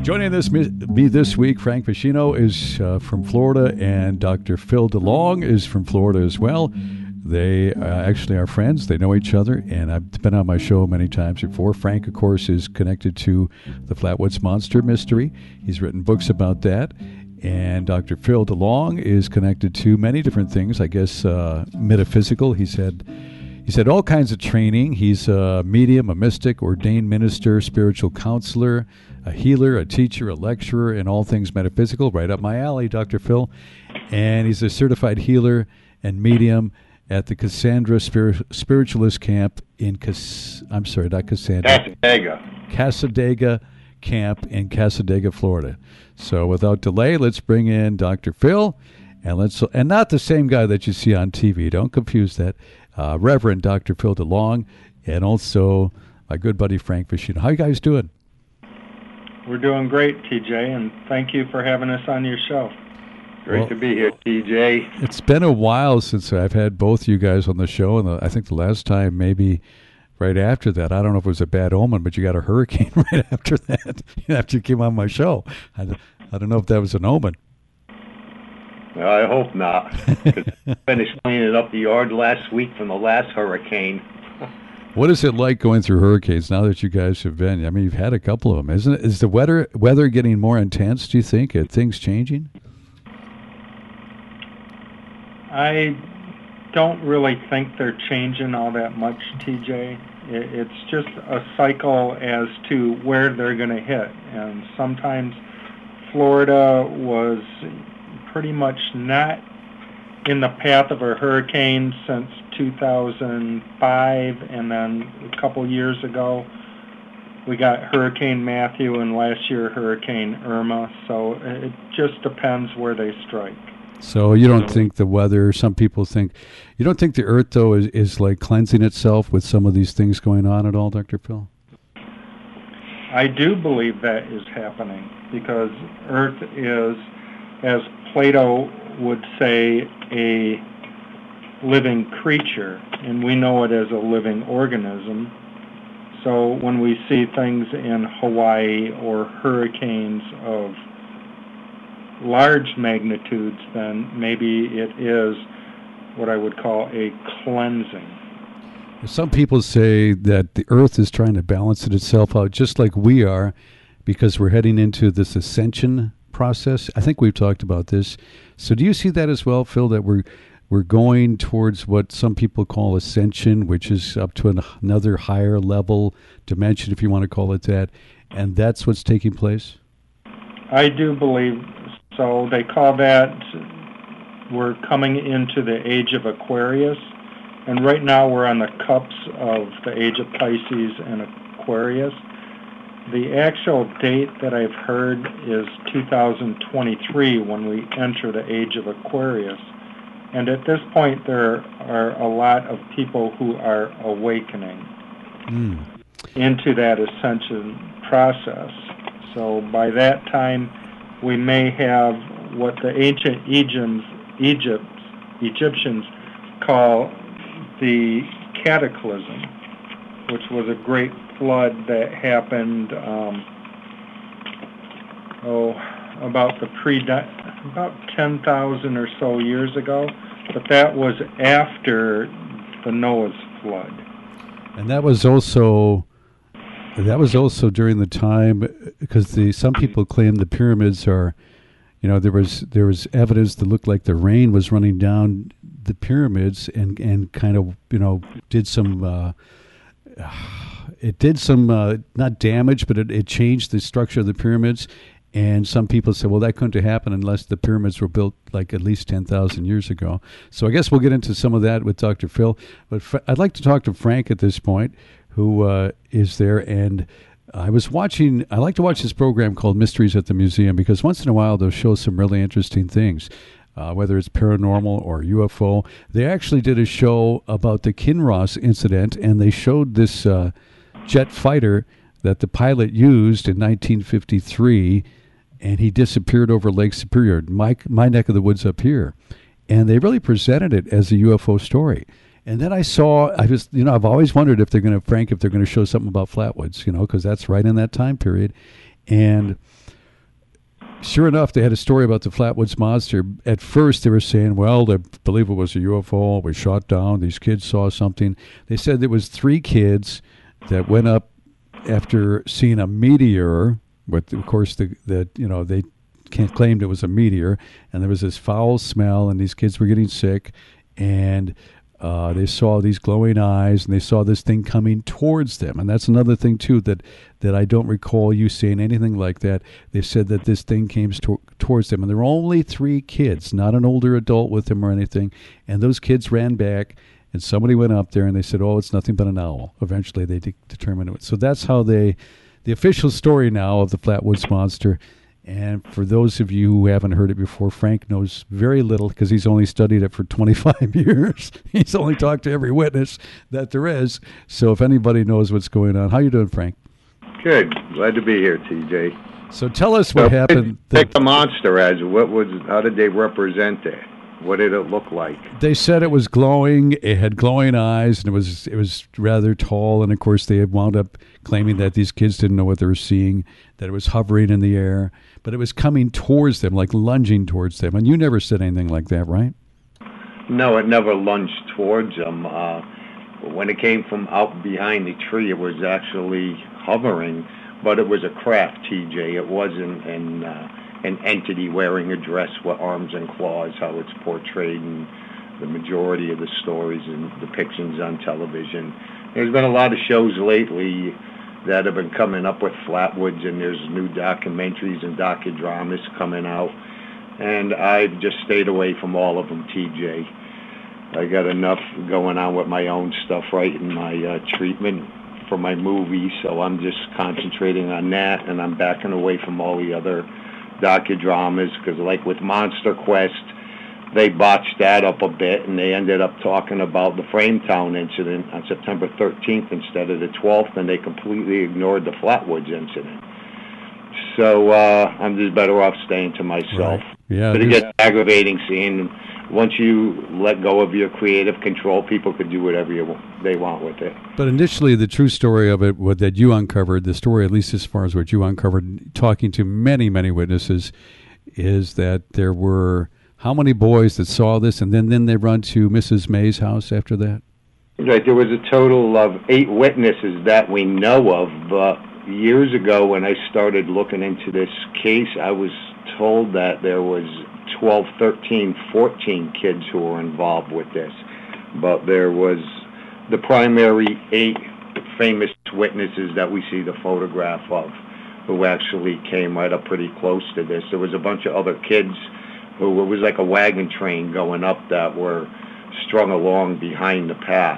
Joining me this week, Frank Vicino is from Florida, and Dr. Phil DeLong is from Florida as well. They actually are friends. They know each other, and I've been on my show many times before. Frank, of course, is connected to the Flatwoods Monster Mystery. He's written books about that. And Dr. Phil DeLong is connected to many different things, I guess metaphysical. He's had all kinds of training. He's a medium, a mystic, ordained minister, spiritual counselor, a healer, a teacher, a lecturer, and all things metaphysical. Right up my alley, Dr. Phil. And he's a certified healer and medium at the Cassandra Spiritualist Camp in Cassadaga Camp in Cassadaga, Florida. So without delay, let's bring in Dr. Phil, and not the same guy that you see on TV. Don't confuse that. Reverend Dr. Phil DeLong, and also my good buddy Frank Vicino. How you guys doing? We're doing great, TJ, and thank you for having us on your show. Great to be here, TJ. It's been a while since I've had both you guys on the show, and I think the last time maybe right after that. I don't know if it was a bad omen, but you got a hurricane right after that, after you came on my show. I don't know if that was an omen. Well, I hope not. Finished cleaning up the yard last week from the last hurricane. What is it like going through hurricanes now that you guys have been? I mean, you've had a couple of them, isn't it? Is the weather getting more intense, do you think? Are things changing? I don't really think they're changing all that much, TJ. It's just a cycle as to where they're going to hit. And sometimes Florida was pretty much not in the path of a hurricane since 2005, and then a couple years ago we got Hurricane Matthew, and last year Hurricane Irma. So it just depends where they strike. So you don't think the weather, some people think, you don't think the earth, though, is like cleansing itself with some of these things going on at all, Dr. Phil? I do believe that is happening, because earth is, as Plato would say, a living creature, and we know it as a living organism. So when we see things in Hawaii or hurricanes of large magnitudes, then maybe it is what I would call a cleansing. Some people say that the earth is trying to balance itself out just like we are, because we're heading into this ascension process. I think we've talked about this. So do you see that as well, Phil, that we're going towards what some people call ascension, which is up to another higher level dimension, if you want to call it that, and that's what's taking place? I do believe so. They call that, we're coming into the age of Aquarius, and right now we're on the cups of the age of Pisces and Aquarius. The actual date that I've heard is 2023 when we enter the age of Aquarius. And at this point, there are a lot of people who are awakening into that ascension process. So by that time, we may have what the ancient Egyptians call the cataclysm, which was a great flood that happened about 10,000 or so years ago, but that was after the Noah's flood. And that was also during the time, because some people claim the pyramids are, there was evidence that looked like the rain was running down the pyramids and kind of did some not damage, but it changed the structure of the pyramids. And some people say, well, that couldn't have happened unless the pyramids were built like at least 10,000 years ago. So I guess we'll get into some of that with Dr. Phil. But I'd like to talk to Frank at this point, who is there. And I like to watch this program called Mysteries at the Museum, because once in a while they'll show some really interesting things, whether it's paranormal or UFO. They actually did a show about the Kinross incident, and they showed this jet fighter that the pilot used in 1953, and he disappeared over Lake Superior, my neck of the woods up here. And they really presented it as a UFO story. And then I've always wondered if they're going to show something about Flatwoods, because that's right in that time period. And sure enough, they had a story about the Flatwoods Monster. At first, they were saying, well, they believe it was a UFO. It was shot down. These kids saw something. They said there was 3 kids that went up after seeing a meteor. But of course, they claimed it was a meteor, and there was this foul smell, and these kids were getting sick, and they saw these glowing eyes, and they saw this thing coming towards them. And that's another thing, too, that I don't recall you saying anything like that. They said that this thing came towards them. And there were only 3 kids, not an older adult with them or anything. And those kids ran back, and somebody went up there, and they said, oh, it's nothing but an owl. Eventually, they determined it. So that's how the official story now of the Flatwoods Monster. And for those of you who haven't heard it before, Frank knows very little because he's only studied it for 25 years. He's only talked to every witness that there is. So if anybody knows what's going on, how you doing, Frank? Good. Glad to be here, TJ. So tell us what happened. Take the monster as how did they represent it? What did it look like? They said it was glowing. It had glowing eyes, and it was rather tall. And of course, they had wound up claiming that these kids didn't know what they were seeing, that it was hovering in the air, but it was coming towards them, like lunging towards them. And you never said anything like that, right? No, it never lunged towards them. When it came from out behind the tree, it was actually hovering, but it was a craft, TJ. It wasn't an entity wearing a dress with arms and claws, how it's portrayed in the majority of the stories and depictions on television. There's been a lot of shows lately that have been coming up with Flatwoods, and there's new documentaries and docudramas coming out, and I've just stayed away from all of them, TJ. I got enough going on with my own stuff, writing my treatment for my movie, so I'm just concentrating on that, and I'm backing away from all the other docudramas, because like with Monster Quest, they botched that up a bit, and they ended up talking about the Frametown incident on September 13th instead of the 12th, and they completely ignored the Flatwoods incident. So I'm just better off staying to myself. Right. Yeah, but it gets aggravating seeing once you let go of your creative control, people could do whatever they want with it. But initially, the true story of it, that you uncovered, the story, at least as far as what you uncovered, talking to many, many witnesses, is that there were how many boys that saw this, and then they run to Mrs. May's house after that? Right, there was a total of 8 witnesses that we know of, but years ago when I started looking into this case, I was told that there was 12, 13, 14 kids who were involved with this. But there was the primary 8 famous witnesses that we see the photograph of who actually came right up pretty close to this. There was a bunch of other kids who, it was like a wagon train going up that were strung along behind the path.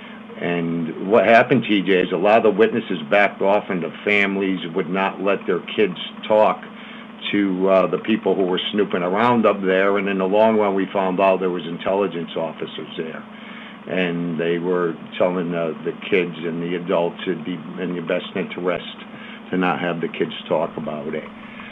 And what happened, TJ, is a lot of the witnesses backed off, and the families would not let their kids talk to the people who were snooping around up there. And in the long run, we found out there was intelligence officers there, and they were telling the kids and the adults it'd be in your best interest to not have the kids talk about it.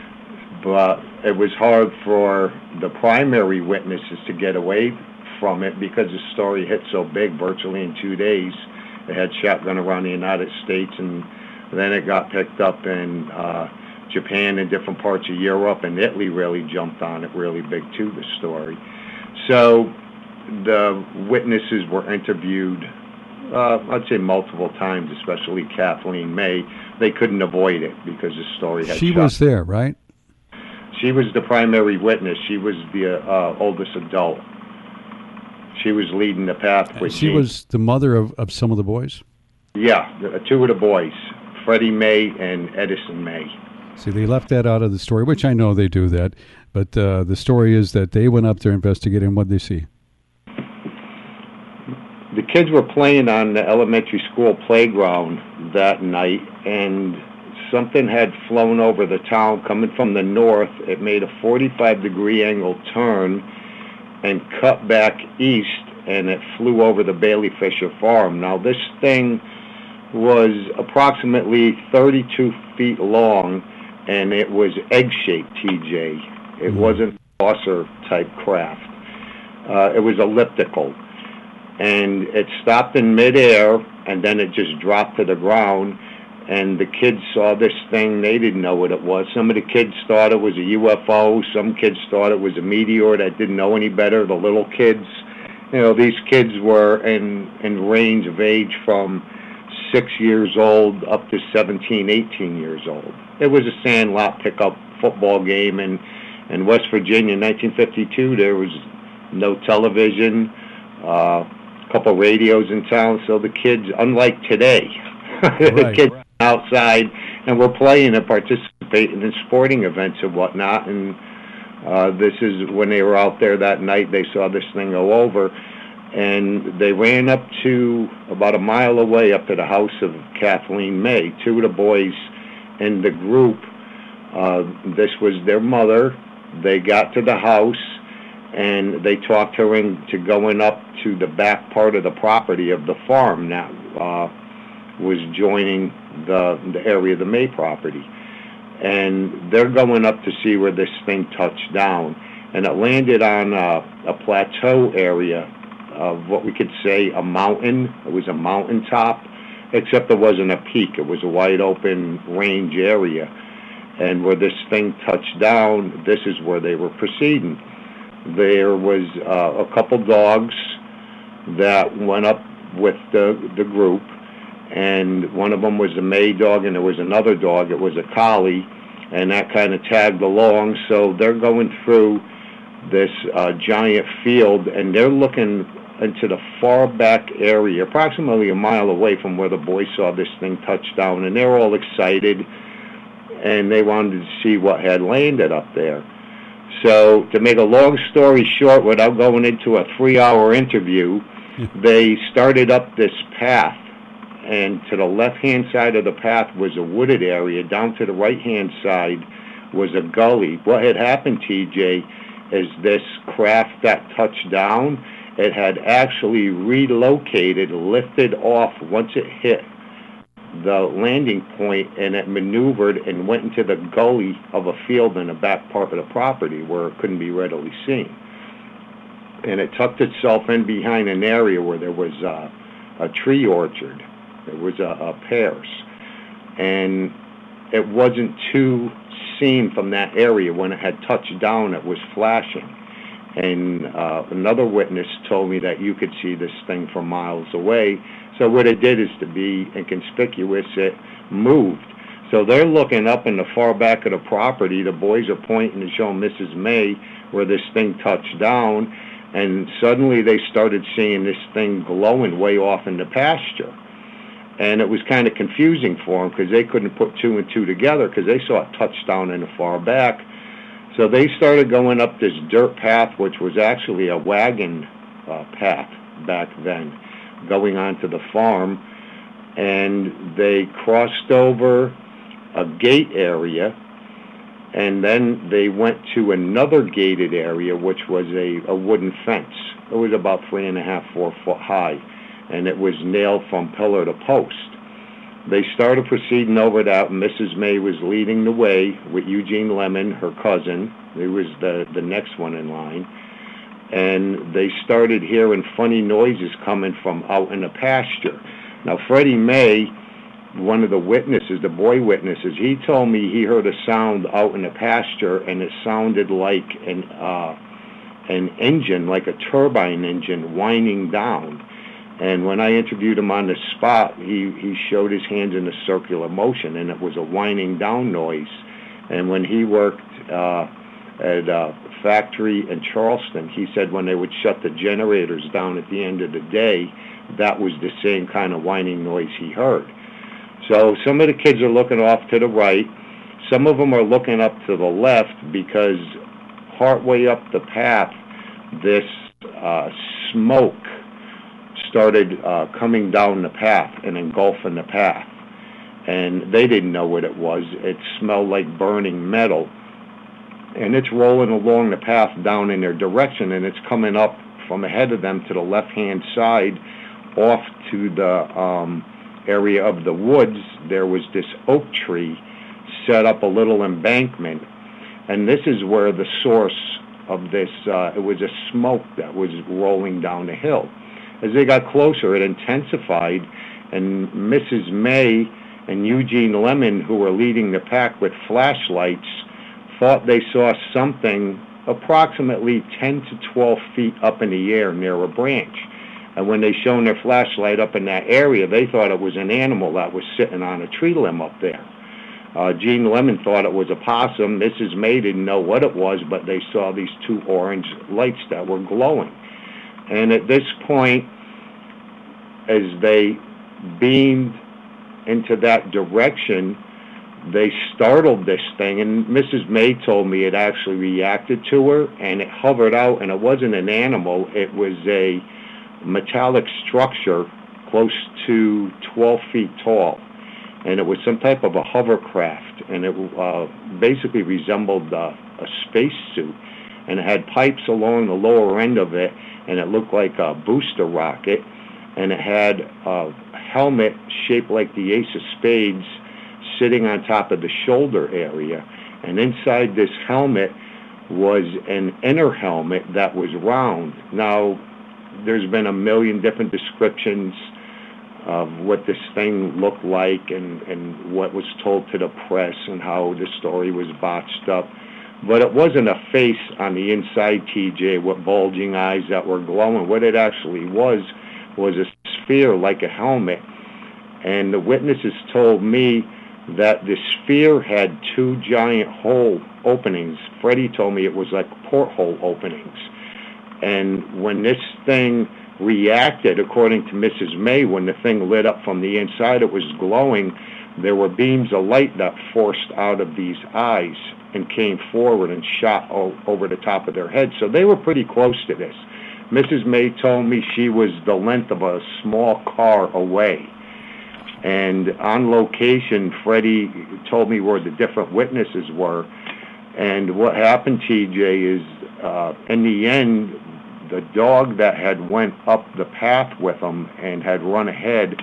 But it was hard for the primary witnesses to get away from it because the story hit so big. Virtually in 2 days, it had shotgun around the United States, and then it got picked up in Japan and different parts of Europe, and Italy really jumped on it really big too, the story. So the witnesses were interviewed, I'd say multiple times, especially Kathleen May. They couldn't avoid it because the story had She was there, right? She was the primary witness. She was the oldest adult. She was leading the path with She was the mother of some of the boys? Yeah, 2 of the boys, Freddie May and Edison May. See, they left that out of the story, which I know they do that. But the story is that they went up there investigating, and what did they see? The kids were playing on the elementary school playground that night, and something had flown over the town coming from the north. It made a 45-degree angle turn and cut back east, and it flew over the Bailey Fisher farm. Now, this thing was approximately 32 feet long, and it was egg-shaped, TJ. It wasn't a saucer-type craft. It was elliptical. And it stopped in midair, and then it just dropped to the ground. and the kids saw this thing. They didn't know what it was. Some of the kids thought it was a UFO. Some kids thought it was a meteor that didn't know any better. The little kids, these kids were in range of age from 6 years old up to 17, 18 years old. It was a sandlot pickup football game in West Virginia in 1952. There was no television, a couple radios in town, so the kids, unlike today, the kids outside and were playing and participating in sporting events and whatnot. And this is when they were out there that night. They saw this thing go over, and they ran up to about a mile away up to the house of Kathleen May. Two of the boys in the group, this was their mother. They got to the house, and they talked her into going up to the back part of the property of the farm that was joining the area of the May property. And they're going up to see where this thing touched down. And it landed on a plateau area of what we could say a mountain. It was a mountaintop, except it wasn't a peak. It was a wide open range area. And where this thing touched down, this is where they were proceeding. There was a couple dogs that went up with the group, and one of them was a May dog, and there was another dog. It was a collie, and that kind of tagged along. So they're going through this giant field, and they're looking into the far back area, approximately a mile away from where the boys saw this thing touch down, and they're all excited, and they wanted to see what had landed up there. So to make a long story short, without going into a 3-hour interview, they started up this path, and to the left-hand side of the path was a wooded area. Down to the right-hand side was a gully. What had happened, TJ, is this craft that touched down, it had actually relocated, lifted off once it hit the landing point, and it maneuvered and went into the gully of a field in the back part of the property where it couldn't be readily seen. And it tucked itself in behind an area where there was a tree orchard. There was a pears. And it wasn't too seen from that area. When it had touched down, it was flashing. And another witness told me that you could see this thing from miles away. So what it did is to be inconspicuous, it moved. So they're looking up in the far back of the property. The boys are pointing to show Mrs. May where this thing touched down. And suddenly they started seeing this thing glowing way off in the pasture. And it was kind of confusing for them because they couldn't put two and two together because they saw it touch down in the far back. So they started going up this dirt path, which was actually a wagon path back then, going onto the farm. And they crossed over a gate area, and then they went to another gated area, which was a wooden fence. It was about 3.5, 4 foot high, and it was nailed from pillar to post. They started proceeding over that. Mrs. May was leading the way with Eugene Lemon, her cousin. He was the next one in line. And they started hearing funny noises coming from out in the pasture. Now, Freddie May, one of the witnesses, the boy witnesses, he told me he heard a sound out in the pasture, and it sounded like an engine, like a turbine engine, winding down. And when I interviewed him on the spot, he showed his hands in a circular motion, and it was a winding down noise. And when he worked at a factory in Charleston, he said when they would shut the generators down at the end of the day, that was the same kind of whining noise he heard. So some of the kids are looking off to the right. Some of them are looking up to the left because partway up the path, this smoke started coming down the path and engulfing the path. And they didn't know what it was. It smelled like burning metal. And it's rolling along the path down in their direction, and it's coming up from ahead of them to the left-hand side off to the area of the woods. There was this oak tree set up a little embankment. And this is where the source of this, it was a smoke that was rolling down the hill. As they got closer, it intensified, and Mrs. May and Eugene Lemon, who were leading the pack with flashlights, thought they saw something approximately 10 to 12 feet up in the air near a branch. And when they shone their flashlight up in that area, they thought it was an animal that was sitting on a tree limb up there. Gene Lemon thought it was a possum. Mrs. May didn't know what it was, but they saw these two orange lights that were glowing. And at this point, as they beamed into that direction, they startled this thing, and Mrs. May told me it actually reacted to her, and it hovered out, and it wasn't an animal. It was a metallic structure close to 12 feet tall, and it was some type of a hovercraft, and it basically resembled a space suit, and it had pipes along the lower end of it, and it looked like a booster rocket, and it had a helmet shaped like the ace of spades sitting on top of the shoulder area, and inside this helmet was an inner helmet that was round. Now, there's been a million different descriptions of what this thing looked like and what was told to the press and how the story was botched up. But it wasn't a face on the inside, TJ, with bulging eyes that were glowing. What it actually was a sphere like a helmet. And the witnesses told me that the sphere had two giant hole openings. Freddie told me it was like porthole openings. And when this thing reacted, according to Mrs. May, when the thing lit up from the inside, it was glowing. There were beams of light that forced out of these eyes and came forward and shot over the top of their head. So they were pretty close to this. Mrs. May told me she was the length of a small car away. And on location, Freddie told me where the different witnesses were. And what happened, TJ, is in the end, the dog that had went up the path with them and had run ahead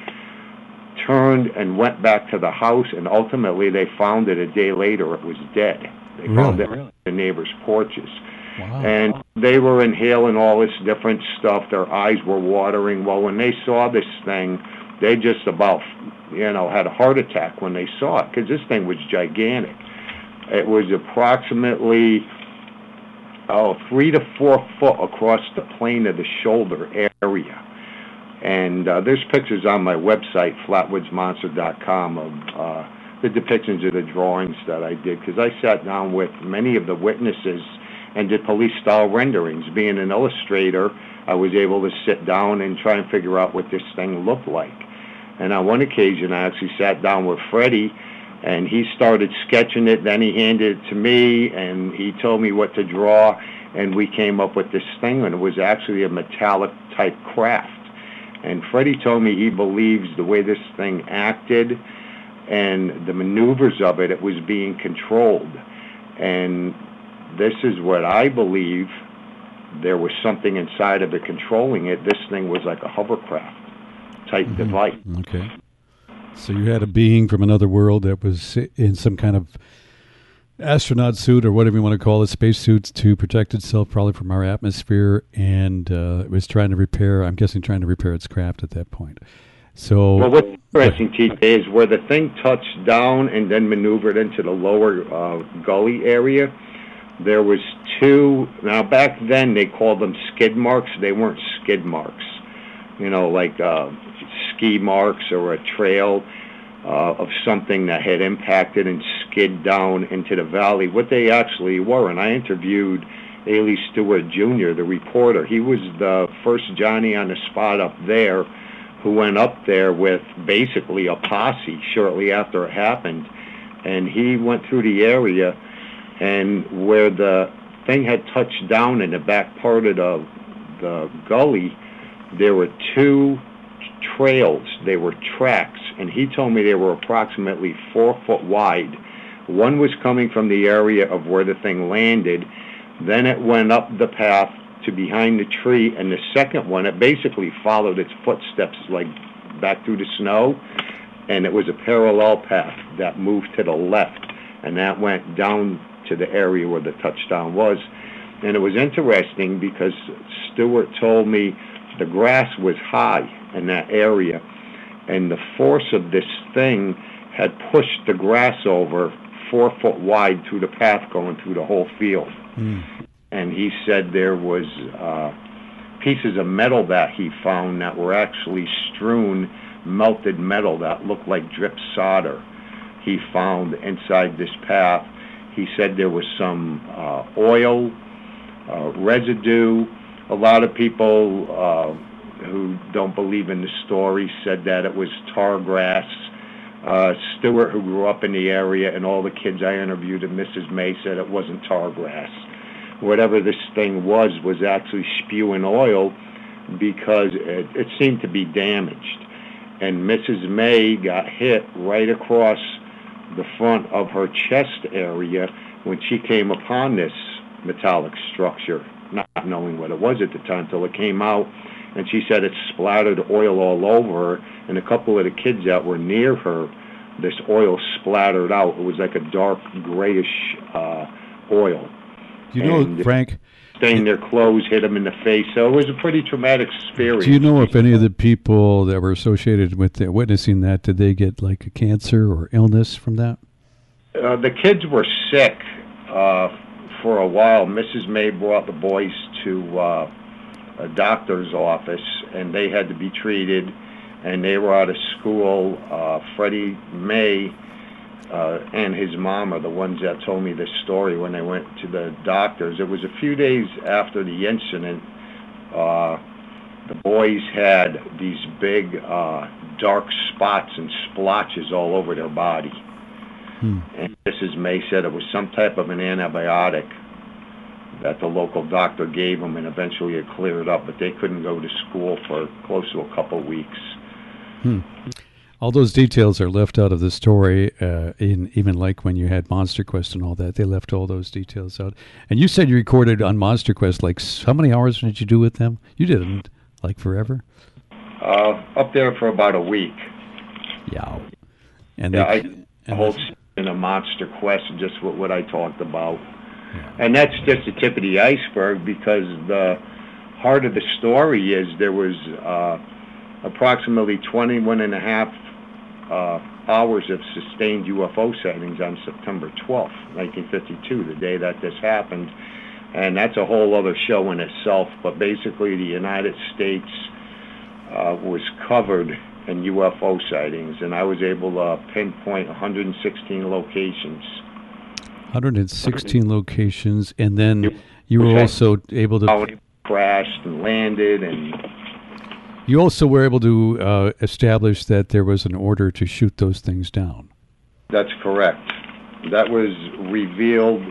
turned and went back to the house, and ultimately they found it a day later. It was dead. They found it in the neighbors' porches. Wow. And they were inhaling all this different stuff. Their eyes were watering. Well, when they saw this thing, they just about, had a heart attack when they saw it, because this thing was gigantic. It was approximately 3 to 4 foot across the plane of the shoulder area. And there's pictures on my website, flatwoodsmonster.com, of the depictions of the drawings that I did, because I sat down with many of the witnesses and did police-style renderings. Being an illustrator, I was able to sit down and try and figure out what this thing looked like. And on one occasion, I actually sat down with Freddie, and he started sketching it. Then he handed it to me, and he told me what to draw, and we came up with this thing, and it was actually a metallic-type craft. And Freddie told me he believes the way this thing acted and the maneuvers of it, it was being controlled. And this is what I believe. There was something inside of it controlling it. This thing was like a hovercraft-type device. Okay. So you had a being from another world that was in some kind of astronaut suit or whatever you want to call it, space suits to protect itself probably from our atmosphere, and it was trying to repair its craft at that point. So, well, what's interesting, TJ, is where the thing touched down and then maneuvered into the lower gully area, there was two, now back then they called them skid marks. They weren't skid marks, like ski marks or a trail of something that had impacted and skid down into the valley. What they actually were, and I interviewed Ailey Stewart Jr., the reporter. He was the first Johnny on the spot up there who went up there with basically a posse shortly after it happened. And he went through the area, and where the thing had touched down in the back part of the gully, there were two trails. They were tracks, and he told me they were approximately 4 foot wide. One was coming from the area of where the thing landed. Then it went up the path to behind the tree, and the second one, it basically followed its footsteps like back through the snow, and it was a parallel path that moved to the left, and that went down to the area where the touchdown was. And it was interesting because Stewart told me the grass was high in that area, and the force of this thing had pushed the grass over 4 foot wide through the path going through the whole field. And he said there was pieces of metal that he found that were actually strewn melted metal that looked like drip solder he found inside this path. He said there was some oil, residue. A lot of people who don't believe in the story said that it was tar grass. Stewart, who grew up in the area, and all the kids I interviewed, and Mrs. May, said it wasn't tar grass. Whatever this thing was actually spewing oil because it seemed to be damaged. And Mrs. May got hit right across the front of her chest area when she came upon this metallic structure, not knowing what it was at the time till it came out. And she said it splattered oil all over her, and a couple of the kids that were near her, this oil splattered out. It was like a dark grayish oil. You know, Frank, stained their clothes, hit them in the face. So it was a pretty traumatic experience. Do you know if any of the people that were associated with witnessing that, did they get like a cancer or illness from that? The kids were sick for a while. Mrs. May brought the boys to a doctor's office, and they had to be treated, and they were out of school. Freddie May and his mom are the ones that told me this story when they went to the doctors. It was a few days after the incident. The boys had these big dark spots and splotches all over their body. And Mrs. May said it was some type of an antibiotic that the local doctor gave them, and eventually it cleared up, but they couldn't go to school for close to a couple weeks. All those details are left out of the story, even like when you had Monster Quest and all that. They left all those details out. And you said you recorded on Monster Quest, like, how many hours did you do with them? You didn't, like, forever? Up there for about a week. Yeah. And yeah, the whole season of Monster Quest, just what I talked about. Yeah. And that's just the tip of the iceberg, because the heart of the story is there was approximately 21 and a half hours of sustained UFO sightings on September 12th, 1952, the day that this happened. And that's a whole other show in itself. But basically, the United States was covered in UFO sightings, and I was able to pinpoint 116 locations. 116 locations, and then you were also able to... crashed and landed, and... You also were able to establish that there was an order to shoot those things down. That's correct. That was revealed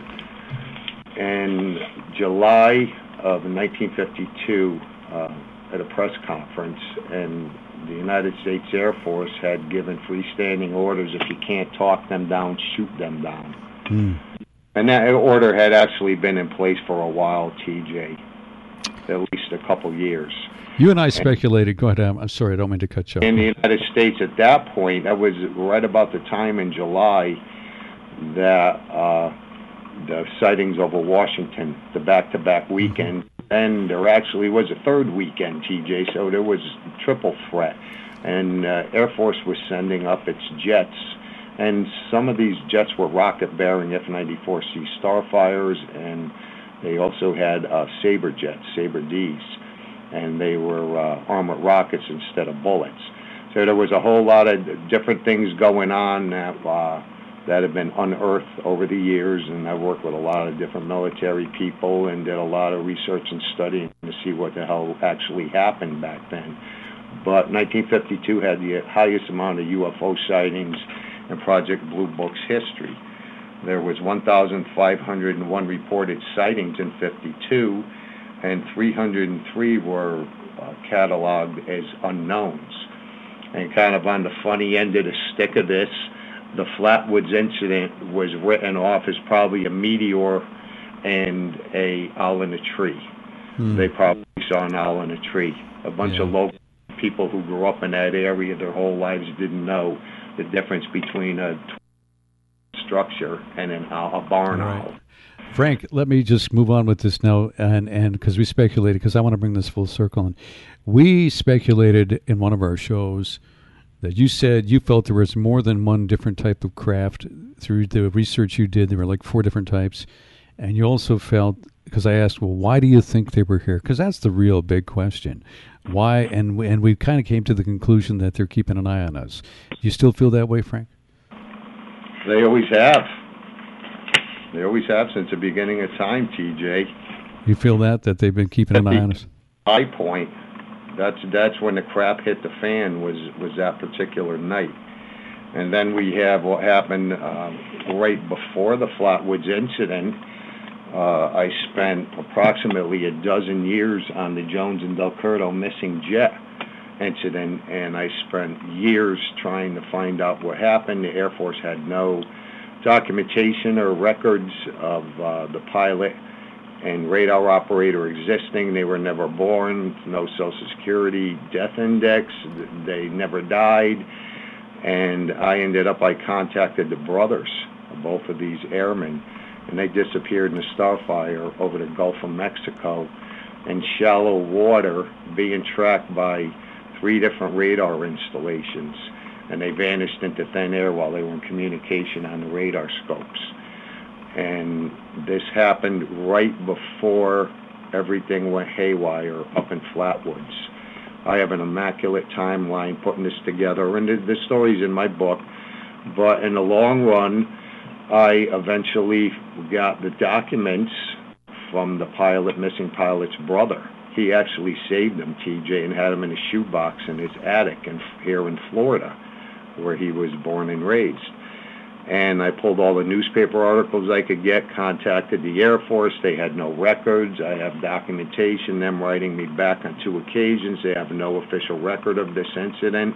in July of 1952 at a press conference, and the United States Air Force had given freestanding orders: if you can't talk them down, shoot them down. And that order had actually been in place for a while, TJ, at least a couple years. You and I speculated, go ahead, I'm sorry, I don't mean to cut you off. In the United States at that point, that was right about the time in July that the sightings over Washington, the back-to-back weekend, and there actually was a third weekend, TJ, so there was triple threat. And Air Force was sending up its jets, and some of these jets were rocket-bearing F-94C Starfires, and they also had Sabre jets, Sabre Ds, and they were armored rockets instead of bullets. So there was a whole lot of different things going on that have been unearthed over the years, and I worked with a lot of different military people and did a lot of research and studying to see what the hell actually happened back then. But 1952 had the highest amount of UFO sightings in Project Blue Book's history. There was 1,501 reported sightings in 52, and 303 were cataloged as unknowns. And kind of on the funny end of the stick of this, the Flatwoods incident was written off as probably a meteor and a owl in a tree. They probably saw an owl in a tree. A bunch of local people who grew up in that area their whole lives didn't know the difference between a structure and a barn owl. Frank, let me just move on with this now, and because we speculated, because I want to bring this full circle. And we speculated in one of our shows that you said you felt there was more than one different type of craft through the research you did. There were like 4 different types. And you also felt, because I asked, well, why do you think they were here? Because that's the real big question. Why? And we kind of came to the conclusion that they're keeping an eye on us. You still feel that way, Frank? They always have. They always have since the beginning of time, TJ. You feel that they've been keeping an eye on us? High point. That's when the crap hit the fan, was that particular night. And then we have what happened right before the Flatwoods incident. I spent approximately a dozen years on the Jones and Del Curto missing jet incident, and I spent years trying to find out what happened. The Air Force had no documentation or records of the pilot and radar operator existing. They were never born, no Social Security death index, they never died. And I contacted the brothers of both of these airmen, and they disappeared in a starfire over the Gulf of Mexico in shallow water, being tracked by 3 different radar installations. And they vanished into thin air while they were in communication on the radar scopes. And this happened right before everything went haywire up in Flatwoods. I have an immaculate timeline putting this together, and the story's in my book. But in the long run, I eventually got the documents from the missing pilot's brother. He actually saved them, TJ, and had them in a shoebox in his attic here in Florida, where he was born and raised. And I pulled all the newspaper articles I could get, contacted the Air Force. They had no records. I have documentation, them writing me back on 2 occasions. They have no official record of this incident.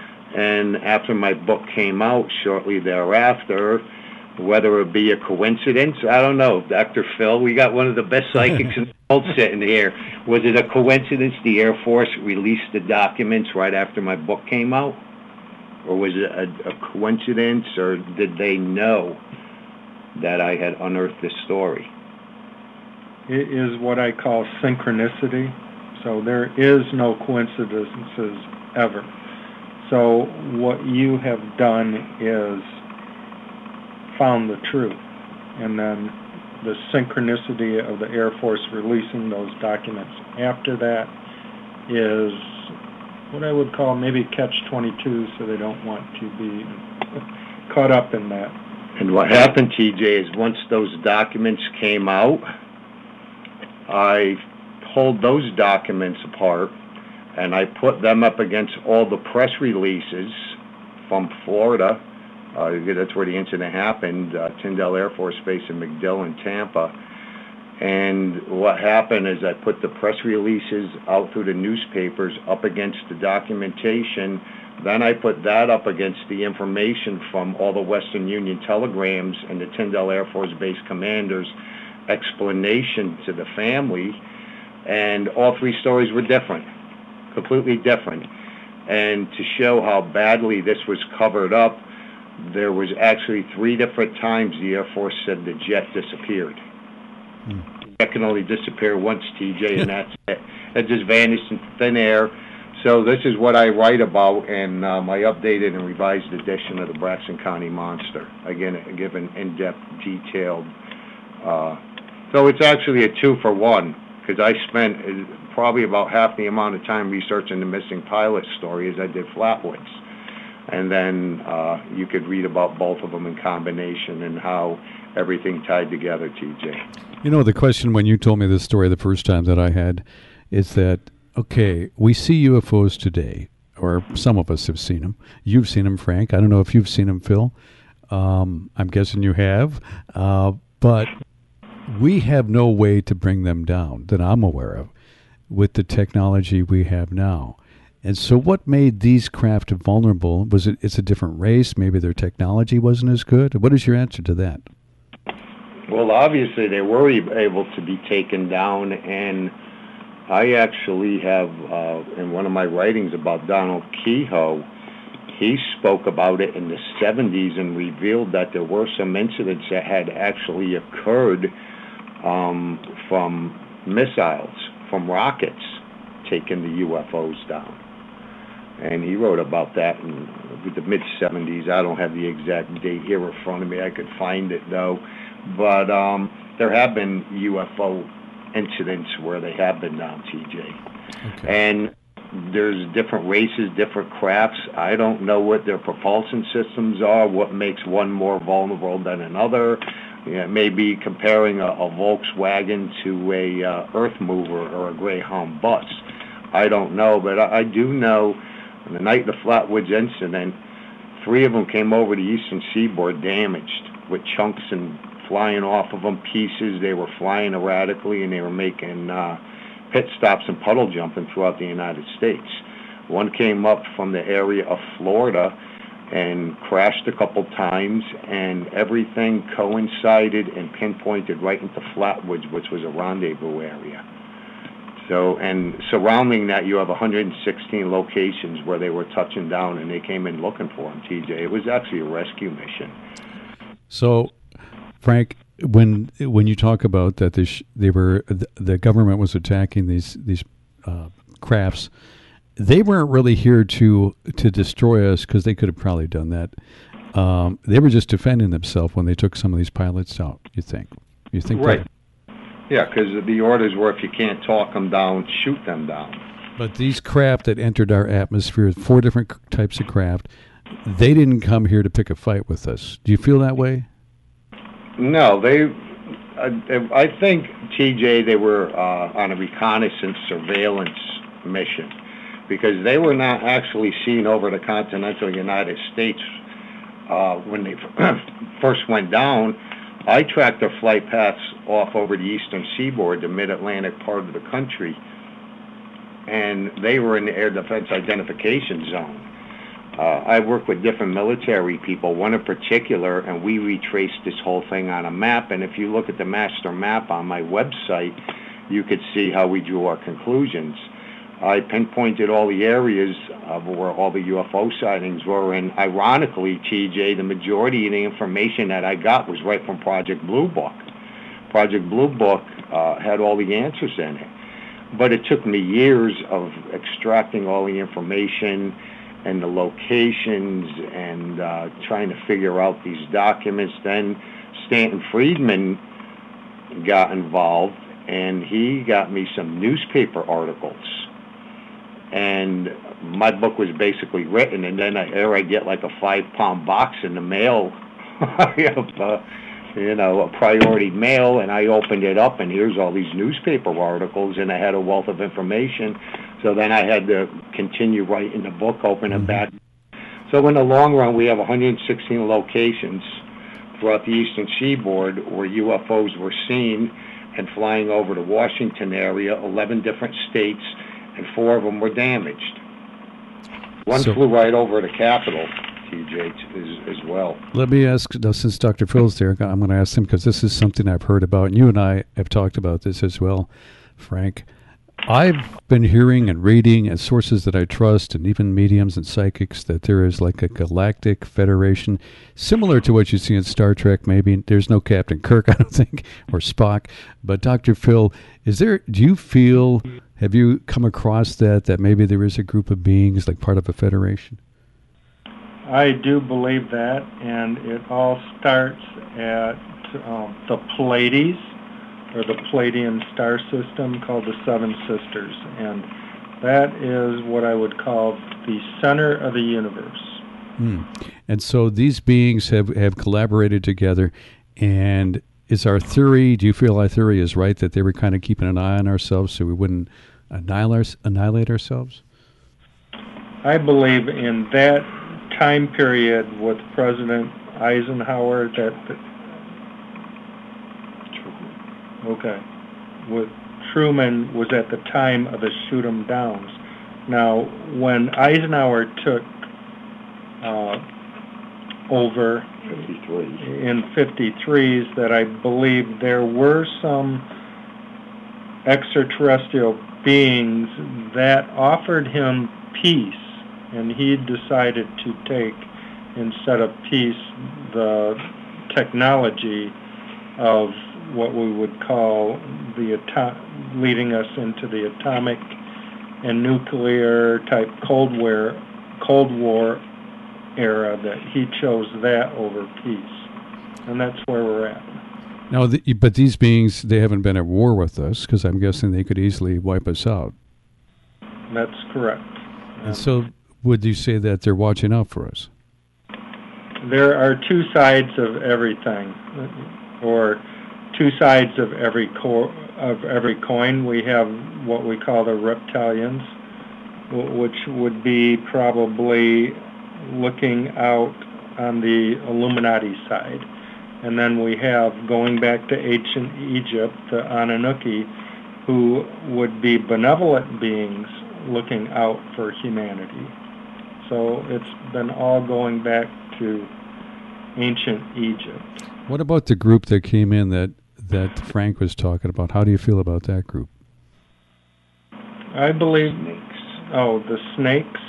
And after my book came out shortly thereafter, whether it be a coincidence, I don't know. Dr. Phil, we got one of the best psychics in the world sitting here. Was it a coincidence the Air Force released the documents right after my book came out? Or was it a coincidence, or did they know that I had unearthed this story? It is what I call synchronicity. So there is no coincidences ever. So what you have done is found the truth. And then the synchronicity of the Air Force releasing those documents after that is what I would call maybe catch-22, so they don't want to be caught up in that. And what happened, TJ, is once those documents came out, I pulled those documents apart and I put them up against all the press releases from Florida. That's where the incident happened, Tyndall Air Force Base in MacDill, Tampa. And what happened is I put the press releases out through the newspapers up against the documentation. Then I put that up against the information from all the Western Union telegrams and the Tyndall Air Force Base commanders' explanation to the family. And all 3 stories were different, completely different. And to show how badly this was covered up, there was actually 3 different times the Air Force said the jet disappeared. It can only disappear once, TJ, and that's it. It just vanished in thin air. So this is what I write about in my updated and revised edition of the Braxton County Monster. Again, I give an in-depth, detailed. So it's actually a 2-for-1, because I spent probably about half the amount of time researching the missing pilot story as I did Flatwoods. And then you could read about both of them in combination and how everything tied together, TJ. You know, the question when you told me this story the first time that I had is that, okay, we see UFOs today, or some of us have seen them. You've seen them, Frank. I don't know if you've seen them, Phil. I'm guessing you have. But we have no way to bring them down that I'm aware of with the technology we have now. And so what made these craft vulnerable? Was it's a different race? Maybe their technology wasn't as good? What is your answer to that? Well, obviously they were able to be taken down, and I actually have, in one of my writings about Donald Kehoe, he spoke about it in the 70s and revealed that there were some incidents that had actually occurred from missiles, from rockets, taking the UFOs down. and he wrote about that in the mid-'70s. I don't have the exact date here in front of me. I could find it, though. But there have been UFO incidents where they have been down, TJ. Okay. And there's different races, different crafts. I don't know what their propulsion systems are, what makes one more vulnerable than another. Maybe comparing a Volkswagen to a Earth Mover or a Greyhound bus. I don't know, but I do know on the night of the Flatwoods incident, 3 of them came over the eastern seaboard damaged with chunks and flying off of them, pieces. They were flying erratically, and they were making pit stops and puddle jumping throughout the United States. One came up from the area of Florida and crashed a couple times, and everything coincided and pinpointed right into Flatwoods, which was a rendezvous area. So, and surrounding that, you have 116 locations where they were touching down, and they came in looking for them, TJ. It was actually a rescue mission. So, Frank, when you talk about that, the government was attacking these crafts, they weren't really here to destroy us, because they could have probably done that. They were just defending themselves when they took some of these pilots out. You think Right. that? Yeah, because the orders were, if you can't talk them down, shoot them down. But these craft that entered our atmosphere, 4 different types of craft, they didn't come here to pick a fight with us. Do you feel that way? No, I think, TJ, they were on a reconnaissance surveillance mission, because they were not actually seen over the continental United States when they first went down. I tracked their flight paths off over the eastern seaboard, the mid-Atlantic part of the country, and they were in the air defense identification zone. I work with different military people, one in particular, and we retraced this whole thing on a map. And if you look at the master map on my website, you could see how we drew our conclusions. I pinpointed all the areas of where all the UFO sightings were, and ironically, TJ, the majority of the information that I got was right from Project Blue Book. Project Blue Book had all the answers in it. But it took me years of extracting all the information and the locations and trying to figure out these documents. Then Stanton Friedman got involved, and he got me some newspaper articles. And my book was basically written, and then I get like a 5-pound box in the mail of, a priority mail, and I opened it up, and here's all these newspaper articles, and I had a wealth of information. So then I had to continue writing the book, open it back. So in the long run, we have 116 locations throughout the eastern seaboard where UFOs were seen and flying over the Washington area, 11 different states, and 4 of them were damaged. One flew right over the Capitol, TJ, as well. Let me ask, since Dr. Phil's there, I'm going to ask him, because this is something I've heard about, and you and I have talked about this as well, Frank. I've been hearing and reading at sources that I trust, and even mediums and psychics, that there is like a galactic federation, similar to what you see in Star Trek. Maybe there's no Captain Kirk, I don't think, or Spock. But Dr. Phil, do you feel, have you come across that maybe there is a group of beings like part of a federation? I do believe that, and it all starts at the Pleiades, or the Palladian star system, called the Seven Sisters, and that is what I would call the center of the universe. And so these beings have collaborated together, and is our theory, do you feel our theory is right, that they were kind of keeping an eye on ourselves so we wouldn't annihilate ourselves? I believe in that time period with President Eisenhower with Truman was at the time of the shoot 'em downs. Now, when Eisenhower took over 53. in 53s, that I believe there were some extraterrestrial beings that offered him peace, and he decided to take, instead of peace, the technology of what we would call leading us into the atomic and nuclear type Cold War Cold War era, that he chose that over peace. And that's where we're at. Now, but these beings, they haven't been at war with us, because I'm guessing they could easily wipe us out. That's correct. And so would you say that they're watching out for us? There are two sides of everything, or two sides of every coin. We have what we call the reptilians, which would be probably looking out on the Illuminati side. And then we have, going back to ancient Egypt, the Anunnaki, who would be benevolent beings looking out for humanity. So it's been all going back to ancient Egypt. What about the group that came in that Frank was talking about? How do you feel about that group? I believe... the snakes.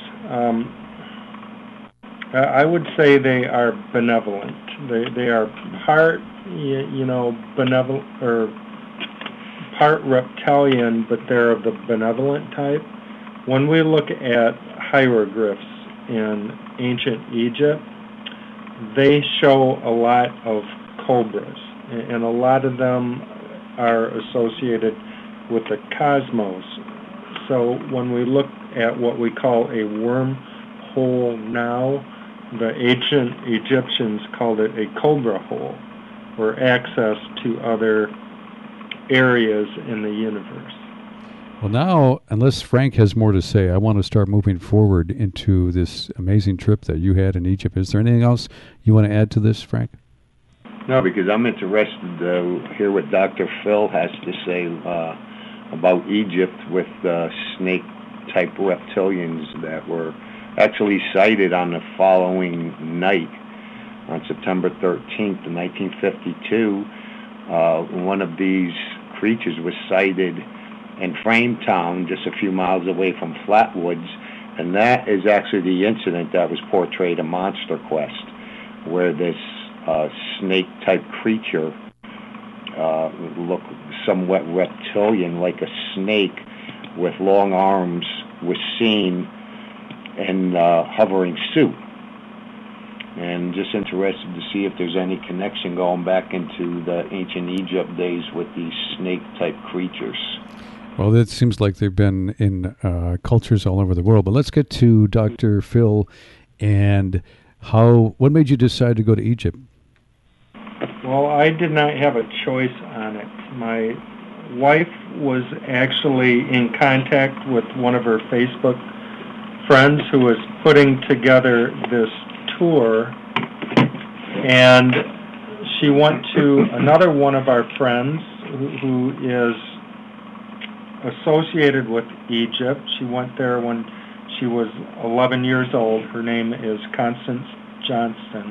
I would say they are benevolent. They are part, benevolent, or part reptilian, but they're of the benevolent type. When we look at hieroglyphs in ancient Egypt, they show a lot of cobras, and a lot of them are associated with the cosmos. So when we look at what we call a wormhole now, the ancient Egyptians called it a cobra hole, or access to other areas in the universe. Well, now, unless Frank has more to say, I want to start moving forward into this amazing trip that you had in Egypt. Is there anything else you want to add to this, Frank? No, because I'm interested to hear what Dr. Phil has to say about Egypt with snake-type reptilians that were actually sighted on the following night, on September 13th, 1952. One of these creatures was sighted in Frametown, just a few miles away from Flatwoods, and that is actually the incident that was portrayed in Monster Quest, where this snake-type creature looked somewhat reptilian, like a snake with long arms, was seen in hovering suit. And just interested to see if there's any connection going back into the ancient Egypt days with these snake-type creatures. Well, it seems like they've been in cultures all over the world. But let's get to Dr. Phil and what made you decide to go to Egypt? Well, I did not have a choice on it. My wife was actually in contact with one of her Facebook friends who was putting together this tour, and she went to another one of our friends who is associated with Egypt. She went there when she was 11 years old. Her name is Constance Johnson.